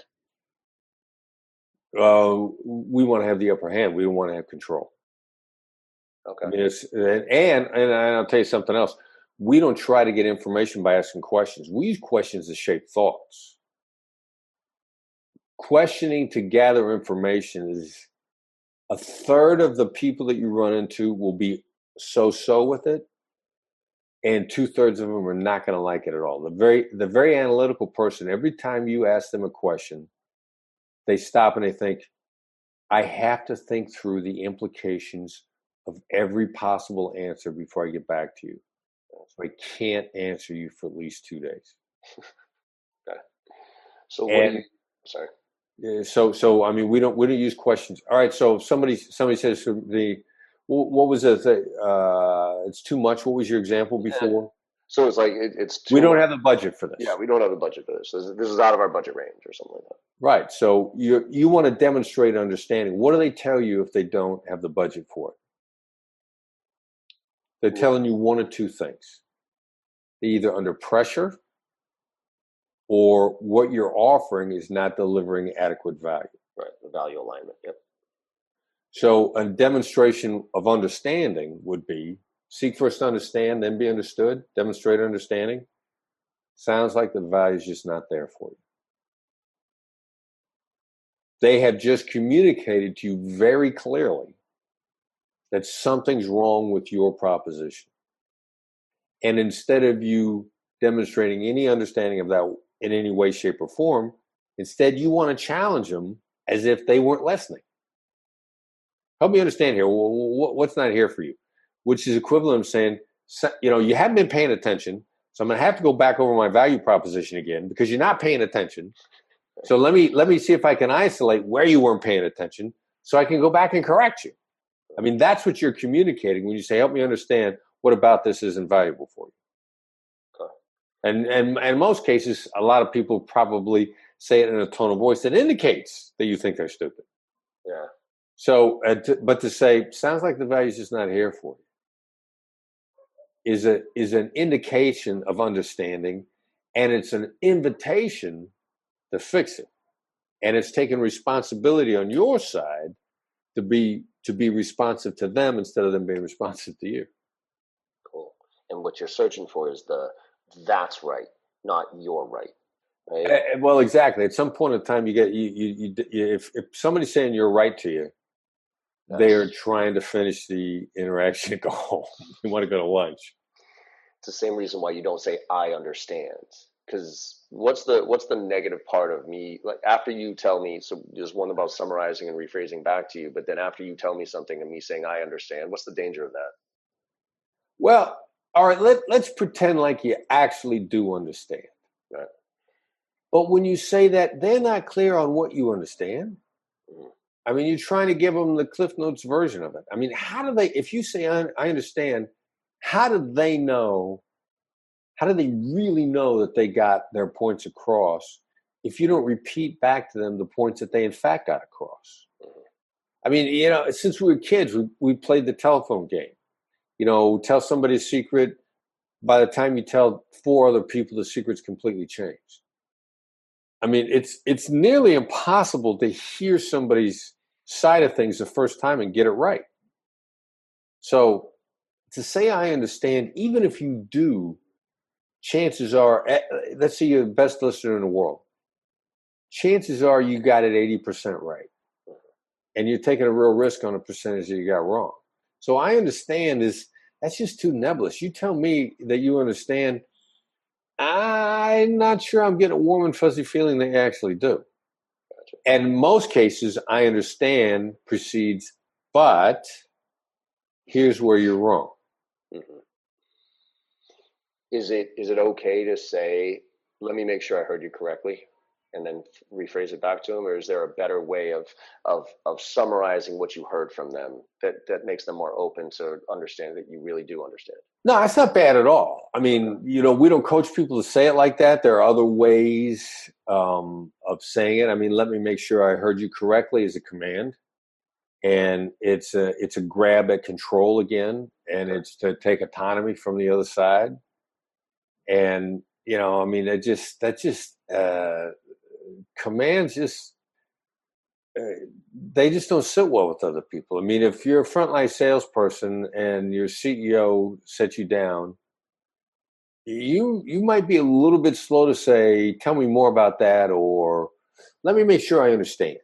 We want to have the upper hand. We don't want to have control. Okay. I mean, and I'll tell you something else. We don't try to get information by asking questions. We use questions to shape thoughts. Questioning to gather information is a third of the people that you run into will be so-so with it, and 2/3 of them are not going to like it at all. The very analytical person, every time you ask them a question, they stop and they think, I have to think through the implications of every possible answer before I get back to you. So I can't answer you for at least 2 days. Okay. So And sorry. Yeah, so I mean, we don't use questions. All right. So if somebody says to me, what was the thing? It's too much. What was your example before? So it's like it's too We don't much. have the budget for this. Yeah, we don't have the budget for this. This is out of our budget range or something like that. Right. So you want to demonstrate understanding. What do they tell you if they don't have the budget for it? They're telling you one or two things. They're either under pressure or what you're offering is not delivering adequate value. Right. The value alignment. Yep. So a demonstration of understanding would be seek first to understand, then be understood. Demonstrate understanding. Sounds like the value is just not there for you. They have just communicated to you very clearly that something's wrong with your proposition. And instead of you demonstrating any understanding of that in any way, shape, or form, instead you want to challenge them as if they weren't listening. Help me understand here. What's not here for you? Which is equivalent of saying, you haven't been paying attention, so I'm going to have to go back over my value proposition again because you're not paying attention. So let me see if I can isolate where you weren't paying attention so I can go back and correct you. I mean, that's what you're communicating when you say, help me understand what about this isn't valuable for you. And in most cases, a lot of people probably say it in a tone of voice that indicates that you think they're stupid. Yeah. So, but to say, sounds like the value's just not here for you is an indication of understanding, and it's an invitation to fix it. And it's taking responsibility on your side to be responsive to them instead of them being responsive to you. Cool. And what you're searching for is that's right, not you're right. Right? Well, exactly. At some point in time, if somebody's saying you're right to you, they are trying to finish the interaction and go home. You want to go to lunch. It's the same reason why you don't say I understand. Because what's the negative part of me? Like after you tell me, so there's one about summarizing and rephrasing back to you, but then after you tell me something and me saying I understand, what's the danger of that? Well, all right, let's pretend like you actually do understand. Right. But when you say that, they're not clear on what you understand. Mm-hmm. I mean, you're trying to give them the Cliff Notes version of it. I mean, how do they, if you say, I understand, how do they know, how do they really know that they got their points across if you don't repeat back to them the points that they in fact got across? Mm-hmm. I mean, since we were kids, we played the telephone game. Tell somebody a secret. By the time you tell 4 other people, the secret's completely changed. I mean, it's nearly impossible to hear somebody's side of things the first time and get it right. So to say I understand, even if you do, chances are, let's say you're the best listener in the world. Chances are you got it 80% right. And you're taking a real risk on a percentage that you got wrong. So I understand that's just too nebulous. You tell me that you understand, I'm not sure I'm getting a warm and fuzzy feeling that you actually do. Gotcha. And in most cases, I understand precedes, but here's where you're wrong. Mm-hmm. Is it okay to say, let me make sure I heard you correctly, and then rephrase it back to them? Or is there a better way of summarizing what you heard from them that makes them more open to understand that you really do understand? No, it's not bad at all. I mean, we don't coach people to say it like that. There are other ways of saying it. I mean, let me make sure I heard you correctly is a command. And it's a grab at control again. And it's to take autonomy from the other side. And, I mean, commands they just don't sit well with other people. I mean, if you're a frontline salesperson and your CEO sets you down, you might be a little bit slow to say, tell me more about that, or let me make sure I understand.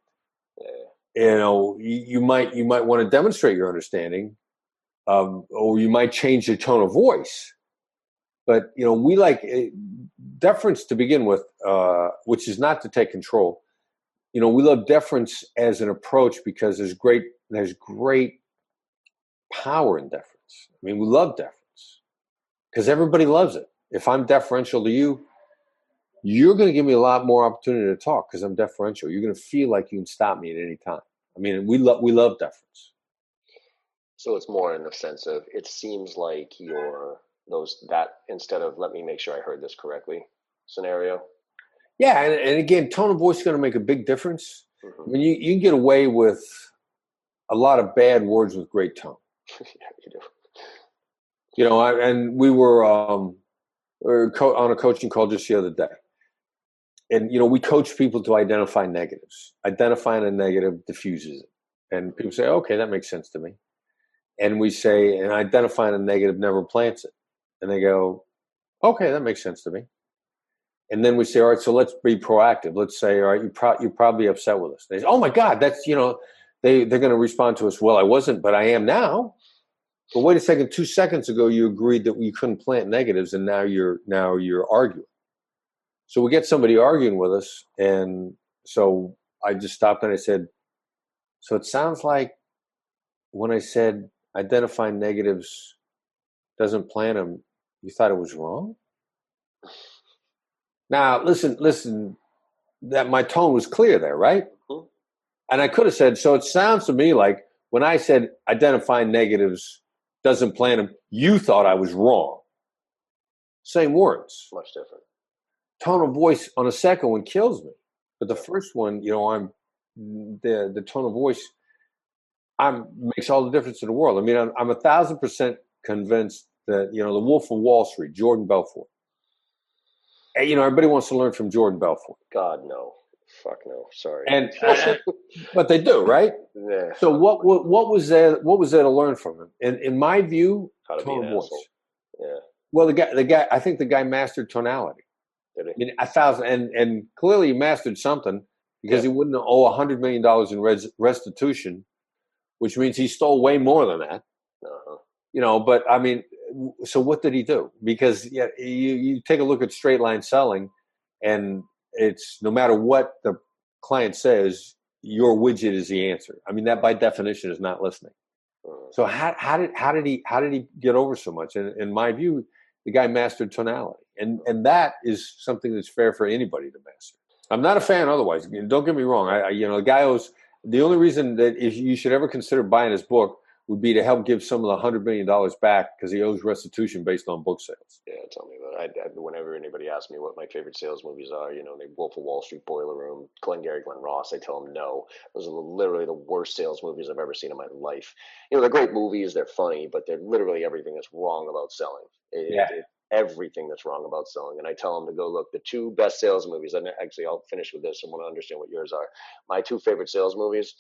You might want to demonstrate your understanding, or you might change your tone of voice. But, we like deference to begin with, which is not to take control. We love deference as an approach because there's great power in deference. I mean, we love deference because everybody loves it. If I'm deferential to you, you're going to give me a lot more opportunity to talk because I'm deferential. You're going to feel like you can stop me at any time. I mean, we love deference. So it's more in the sense of it seems like that instead of let me make sure I heard this correctly scenario. Yeah, and again, tone of voice is going to make a big difference. Mm-hmm. I mean, you can get away with a lot of bad words with great tone. Yeah, you do. You know, and we were on a coaching call just the other day. And, you know, we coach people to identify negatives. Identifying a negative diffuses it. And people say, okay, that makes sense to me. And we say, and identifying a negative never plants it. And they go, okay, that makes sense to me. And then we say, all right, so let's be proactive. Let's say, all right, you're probably upset with us. They say, oh my God, that's, you know, they're going to respond to us. Well, I wasn't, but I am now. But wait a second, 2 seconds ago, you agreed that we couldn't plant negatives. And now you're arguing. So we get somebody arguing with us. And so I just stopped and I said, so it sounds like when I said identify negatives doesn't plant them, you thought it was wrong? Now, listen, that my tone was clear there, right? Mm-hmm. And I could have said, so it sounds to me like when I said identify negatives doesn't plant them, you thought I was wrong. Same words. Much different. Tone of voice on a second one kills me. But the first one, you know, the tone of voice makes all the difference in the world. I mean, I'm 1,000% convinced that, you know, the Wolf of Wall Street, Jordan Belfort. And, you know, everybody wants to learn from Jordan Belfort. God, no. Fuck no. Sorry. And but they do, right? Yeah. So what was there to learn from him? In my view, How to tone be of an voice. asshole. Yeah. Well, the guy, I think the guy mastered tonality. Did he? I mean, 1,000, and clearly he mastered something because he wouldn't owe $100 million in restitution, which means he stole way more than that. Uh-huh. You know, but I mean, so what did he do? Because you take a look at straight line selling, and it's no matter what the client says, your widget is the answer. I mean, that by definition is not listening. So how did he get over so much? And in my view, the guy mastered tonality, and that is something that's fair for anybody to master. I'm not a fan otherwise. Don't get me wrong. The only reason that if you should ever consider buying his book would be to help give some of the $100 million back because he owes restitution based on book sales. Yeah, tell me about it. Whenever anybody asks me what my favorite sales movies are, you know, they Wolf of Wall Street, Boiler Room, Glengarry Glen Ross, I tell them no. Those are literally the worst sales movies I've ever seen in my life. You know, they're great movies, they're funny, but they're literally everything that's wrong about selling. Everything that's wrong about selling. And I tell them to go look. The two best sales movies, and actually I'll finish with this. I want to understand what yours are. My two favorite sales movies,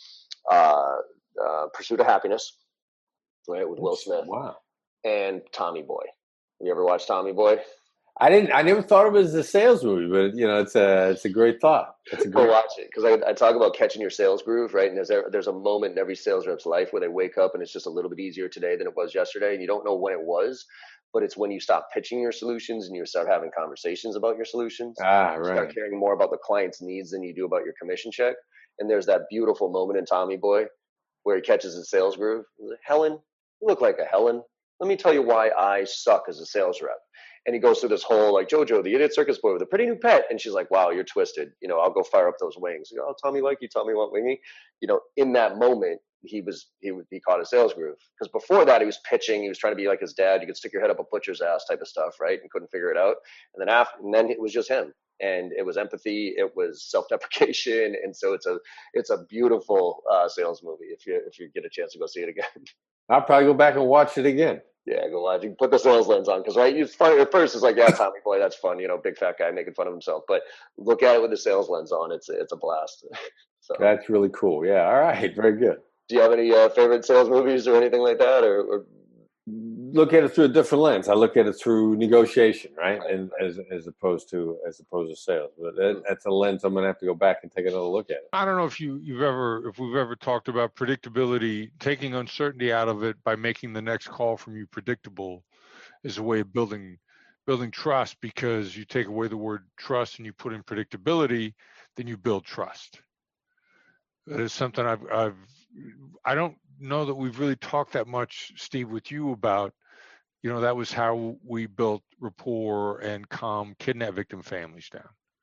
Pursuit of Happiness, right, with Will Smith. Wow. And Tommy Boy. Have you ever watched Tommy Boy? I never thought of it as a sales movie, but you know, it's a great thought. Go watch it, because I talk about catching your sales groove, right? And there's a moment in every sales rep's life where they wake up and it's just a little bit easier today than it was yesterday, and you don't know when it was, but it's when you stop pitching your solutions and you start having conversations about your solutions. Right. You start caring more about the client's needs than you do about your commission check. And there's that beautiful moment in Tommy Boy where he catches his sales groove. He's like, Helen, you look like a Helen. Let me tell you why I suck as a sales rep. And he goes through this whole, like, Jojo, the idiot circus boy with a pretty new pet. And she's like, wow, you're twisted. You know, I'll go fire up those wings. You go, oh, Tommy like you, Tommy want wingy. You know, in that moment, he caught a sales groove. Because before that, he was pitching. He was trying to be like his dad. You could stick your head up a butcher's ass type of stuff, right? And couldn't figure it out. And then it was just him. And it was empathy. It was self-deprecation. And so it's a beautiful sales movie if you get a chance to go see it again. I'll probably go back and watch it again. Yeah, go watch. You put the sales lens on because right, it's funny at first. It's like, yeah, Tommy Boy, that's fun. You know, big fat guy making fun of himself. But look at it with the sales lens on. It's a blast. So that's really cool. Yeah. All right. Very good. Do you have any favorite sales movies or anything like that, or look at it through a different lens? I look at it through negotiation, right? And as opposed to sales. But that's a lens I'm going to have to go back and take another look at it. I don't know if we've ever talked about predictability, taking uncertainty out of it by making the next call from you predictable is a way of building trust, because you take away the word trust and you put in predictability, then you build trust. That is something I don't know that we've really talked that much, Steve, with you about. You know, that was how we built rapport and calm kidnap victim families down.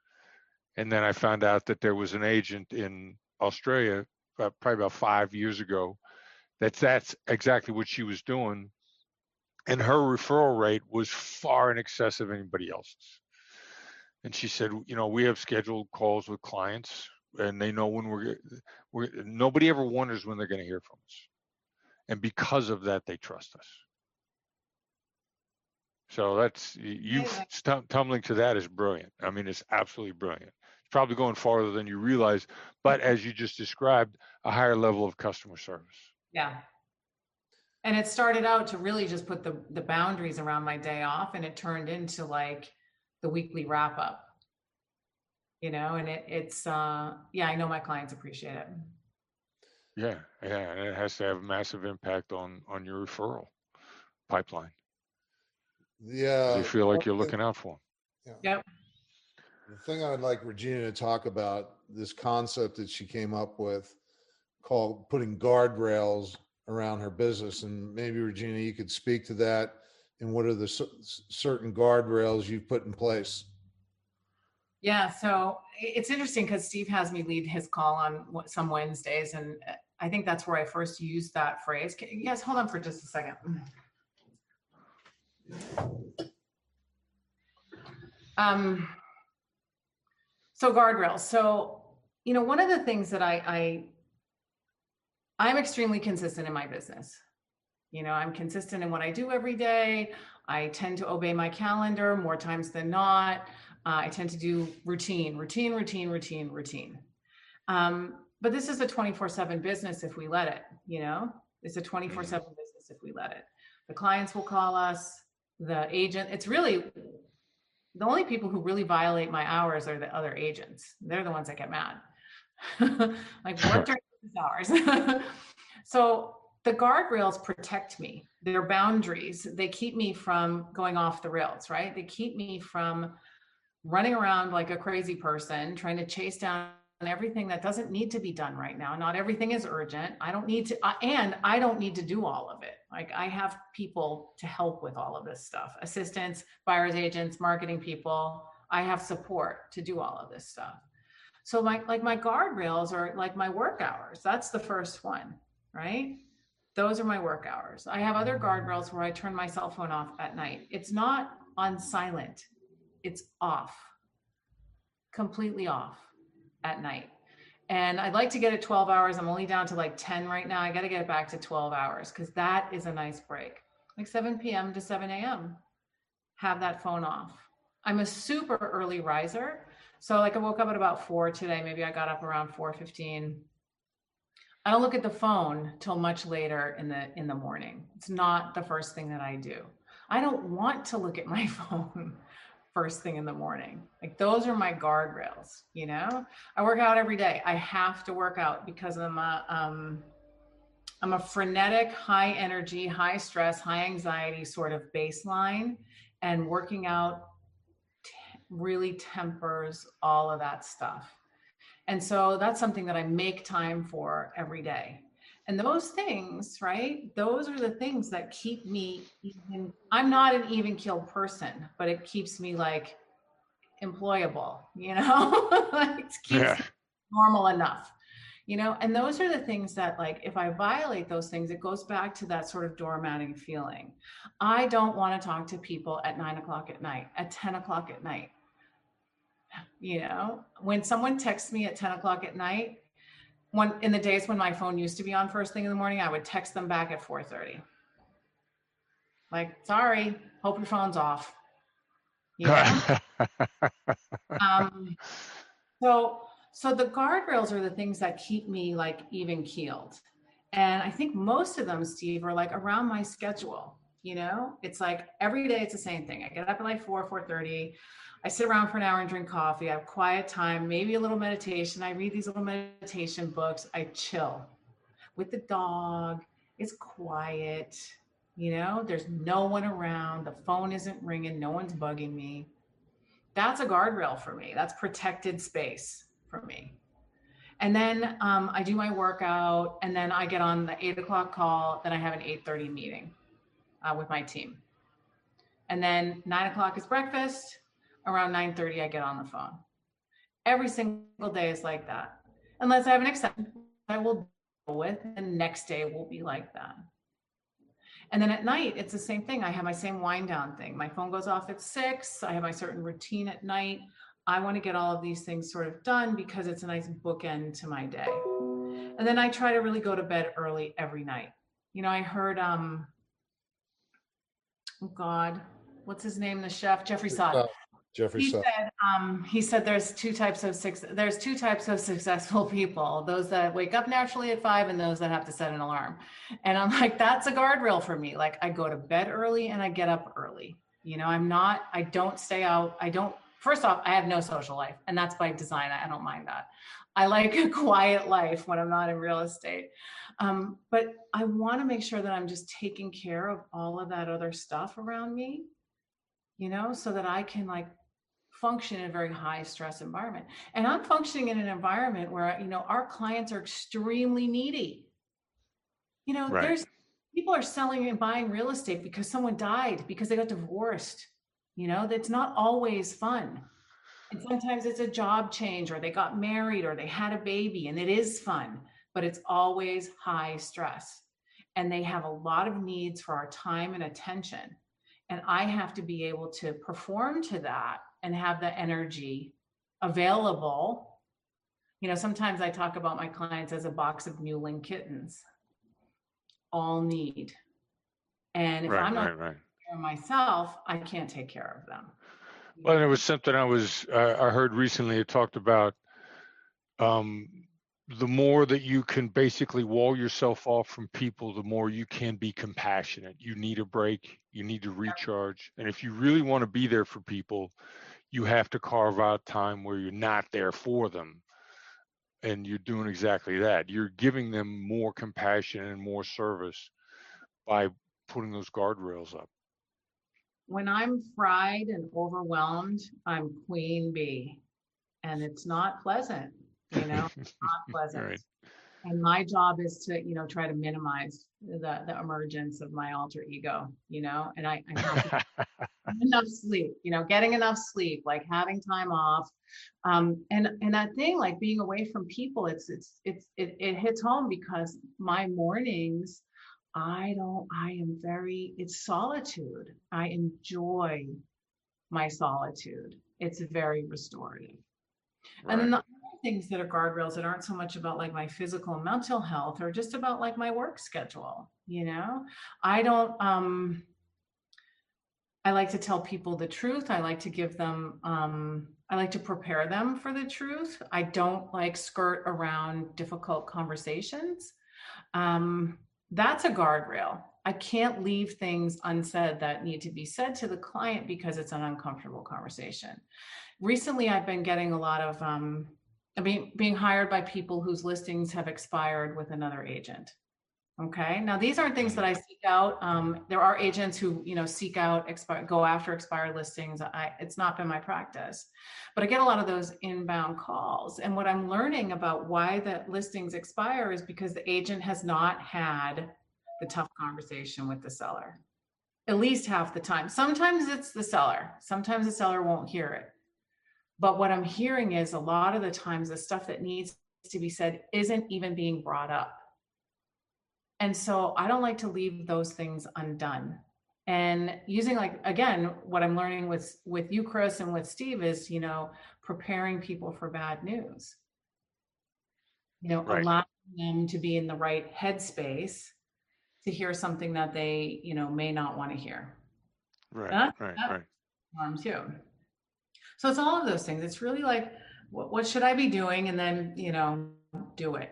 And then I found out that there was an agent in Australia, probably about 5 years ago, that's exactly what she was doing. And her referral rate was far in excess of anybody else's. And she said, we have scheduled calls with clients, and they know when nobody ever wonders when they're going to hear from us. And because of that, they trust us. So that's, tumbling to that is brilliant. I mean, it's absolutely brilliant. It's probably going farther than you realize, but as you just described, a higher level of customer service. Yeah. And it started out to really just put the boundaries around my day off, and it turned into like the weekly wrap up, and it's I know my clients appreciate it. Yeah. And it has to have a massive impact on your referral pipeline. Yeah. You feel like you're looking out for them. Yeah. Yep. The thing I would like Regina to talk about, this concept that she came up with called putting guardrails around her business. And maybe, Regina, you could speak to that, and what are the certain guardrails you've put in place? Yeah, so it's interesting because Steve has me lead his call on some Wednesdays, and I think that's where I first used that phrase. Yes, hold on for just a second. So guardrails. So, one of the things that I'm extremely consistent in my business. I'm consistent in what I do every day. I tend to obey my calendar more times than not. I tend to do routine. But this is a 24/7 business if we let it, It's a 24/7 business if we let it. The clients will call us, the agent. It's really, the only people who really violate my hours are the other agents. They're the ones that get mad. Like, work during business hours. So the guardrails protect me. They're boundaries. They keep me from going off the rails, right? They keep me from running around like a crazy person, trying to chase down everything that doesn't need to be done right now. Not everything is urgent. I don't need to, and I don't need to do all of it. Like, I have people to help with all of this stuff, assistants, buyers agents, marketing people. I have support to do all of this stuff. So my guardrails are like my work hours. That's the first one, right? Those are my work hours. I have other guardrails where I turn my cell phone off at night. It's not on silent. It's off, completely off at night. And I'd like to get it 12 hours. I'm only down to like 10 right now. I got to get it back to 12 hours because that is a nice break. Like 7 p.m. to 7 a.m. Have that phone off. I'm a super early riser. So like I woke up at about 4 today. Maybe I got up around 4:15. I don't look at the phone till much later in the morning. It's not the first thing that I do. I don't want to look at my phone first thing in the morning. Like, those are my guardrails, I work out every day. I have to work out because I'm a frenetic, high energy, high stress, high anxiety sort of baseline, and working out really tempers all of that stuff. And so that's something that I make time for every day. And those things, right? Those are the things that keep me even. I'm not an even keeled person, but it keeps me like employable, like it keeps me normal enough, and those are the things that, like, if I violate those things, it goes back to that sort of doormatting feeling. I don't want to talk to people at 9 o'clock at night, at 10 o'clock at night. When someone texts me at 10 o'clock at night, in the days when my phone used to be on first thing in the morning, I would text them back at 4:30. Like, sorry, hope your phone's off. So the guardrails are the things that keep me like even keeled. And I think most of them, Steve, are like around my schedule. It's like every day it's the same thing. I get up at like 4:30. I sit around for an hour and drink coffee. I have quiet time, maybe a little meditation. I read these little meditation books. I chill with the dog. It's quiet. There's no one around. The phone isn't ringing. No one's bugging me. That's a guardrail for me. That's protected space for me. And then I do my workout, and then I get on the 8 o'clock call. Then I have an 8:30 meeting with my team. And then 9 o'clock is breakfast. Around 9:30, I get on the phone. Every single day is like that. Unless I have an exception, I will deal with, and the next day will be like that. And then at night, it's the same thing. I have my same wind down thing. My phone goes off at 6. I have my certain routine at night. I want to get all of these things sort of done because it's a nice bookend to my day. And then I try to really go to bed early every night. You know, I heard, oh God, what's his name? The chef, Jeffrey Sod. He said there's two types of successful people: those that wake up naturally at 5 and those that have to set an alarm. And I'm like, that's a guardrail for me. Like, I go to bed early and I get up early. You know, I don't stay out. First off, I have no social life, and that's by design. I don't mind that. I like a quiet life when I'm not in real estate. But I want to make sure that I'm just taking care of all of that other stuff around me, you know, so that I can like function in a very high stress environment. And I'm functioning in an environment where, you know, our clients are extremely needy. You know, there's people are selling and buying real estate because someone died, because they got divorced. You know, that's not always fun. And sometimes it's a job change, or they got married, or they had a baby, and it is fun, but it's always high stress. And they have a lot of needs for our time and attention. And I have to be able to perform to that and have the energy available. You know, sometimes I talk about my clients as a box of mewling kittens, all need. And if I'm not taking care of myself, I can't take care of them. Well, and it was something I heard recently. It talked about the more that you can basically wall yourself off from people, the more you can be compassionate. You need a break. You need to recharge. And if you really want to be there for people, you have to carve out time where you're not there for them. And you're doing exactly that. You're giving them more compassion and more service by putting those guardrails up. When I'm fried and overwhelmed, I'm queen bee. And it's not pleasant, you know, it's not pleasant. Right. And my job is to, you know, try to minimize the emergence of my alter ego, you know, and I have to enough sleep, you know, getting enough sleep, like having time off. And that thing, like being away from people, it hits home because my mornings, it's solitude. I enjoy my solitude. It's very restorative. Right. And then the other things that are guardrails that aren't so much about like my physical and mental health are just about like my work schedule. You know, I like to tell people the truth. I like to give them, I like to prepare them for the truth. I don't like skirt around difficult conversations. That's a guardrail. I can't leave things unsaid that need to be said to the client because it's an uncomfortable conversation. Recently, I've been getting a lot of, being hired by people whose listings have expired with another agent. Okay. Now, these aren't things that I seek out. There are agents who, you know, seek out, go after expired listings. It's not been my practice, but I get a lot of those inbound calls. And what I'm learning about why the listings expire is because the agent has not had the tough conversation with the seller, at least half the time. Sometimes it's the seller. Sometimes the seller won't hear it. But what I'm hearing is a lot of the times the stuff that needs to be said isn't even being brought up. And so I don't like to leave those things undone. And using, like, again, what I'm learning with you, Chris, and with Steve is, you know, preparing people for bad news. You know, allowing them to be in the right headspace to hear something that they, you know, may not want to hear. Right. Too. So it's all of those things. It's really like, what should I be doing? And then, you know, do it.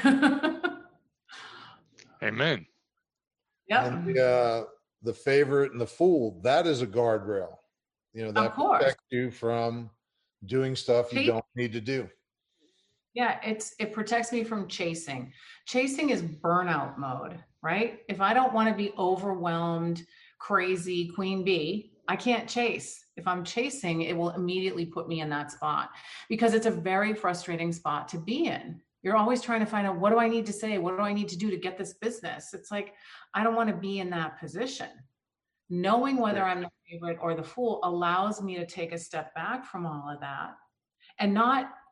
Amen. Yeah. And the favorite and the fool, that is a guardrail. You know, that protects you from doing stuff you don't need to do. Yeah, it protects me from chasing. Chasing is burnout mode, right? If I don't want to be overwhelmed, crazy, queen bee, I can't chase. If I'm chasing, it will immediately put me in that spot because it's a very frustrating spot to be in. You're always trying to find out, what do I need to say? What do I need to do to get this business? It's like, I don't want to be in that position. Knowing whether I'm the favorite or the fool allows me to take a step back from all of that and not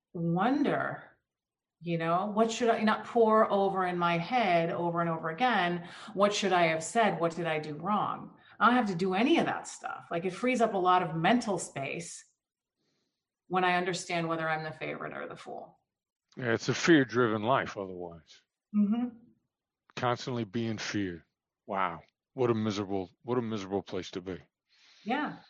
wonder, what should I not pour over in my head over and over again? What should I have said? What did I do wrong? I don't have to do any of that stuff. Like, it frees up a lot of mental space when I understand whether I'm the favorite or the fool. Yeah, it's a fear-driven life otherwise. Mm-hmm. Constantly being feared. Wow. What a miserable place to be. Yeah.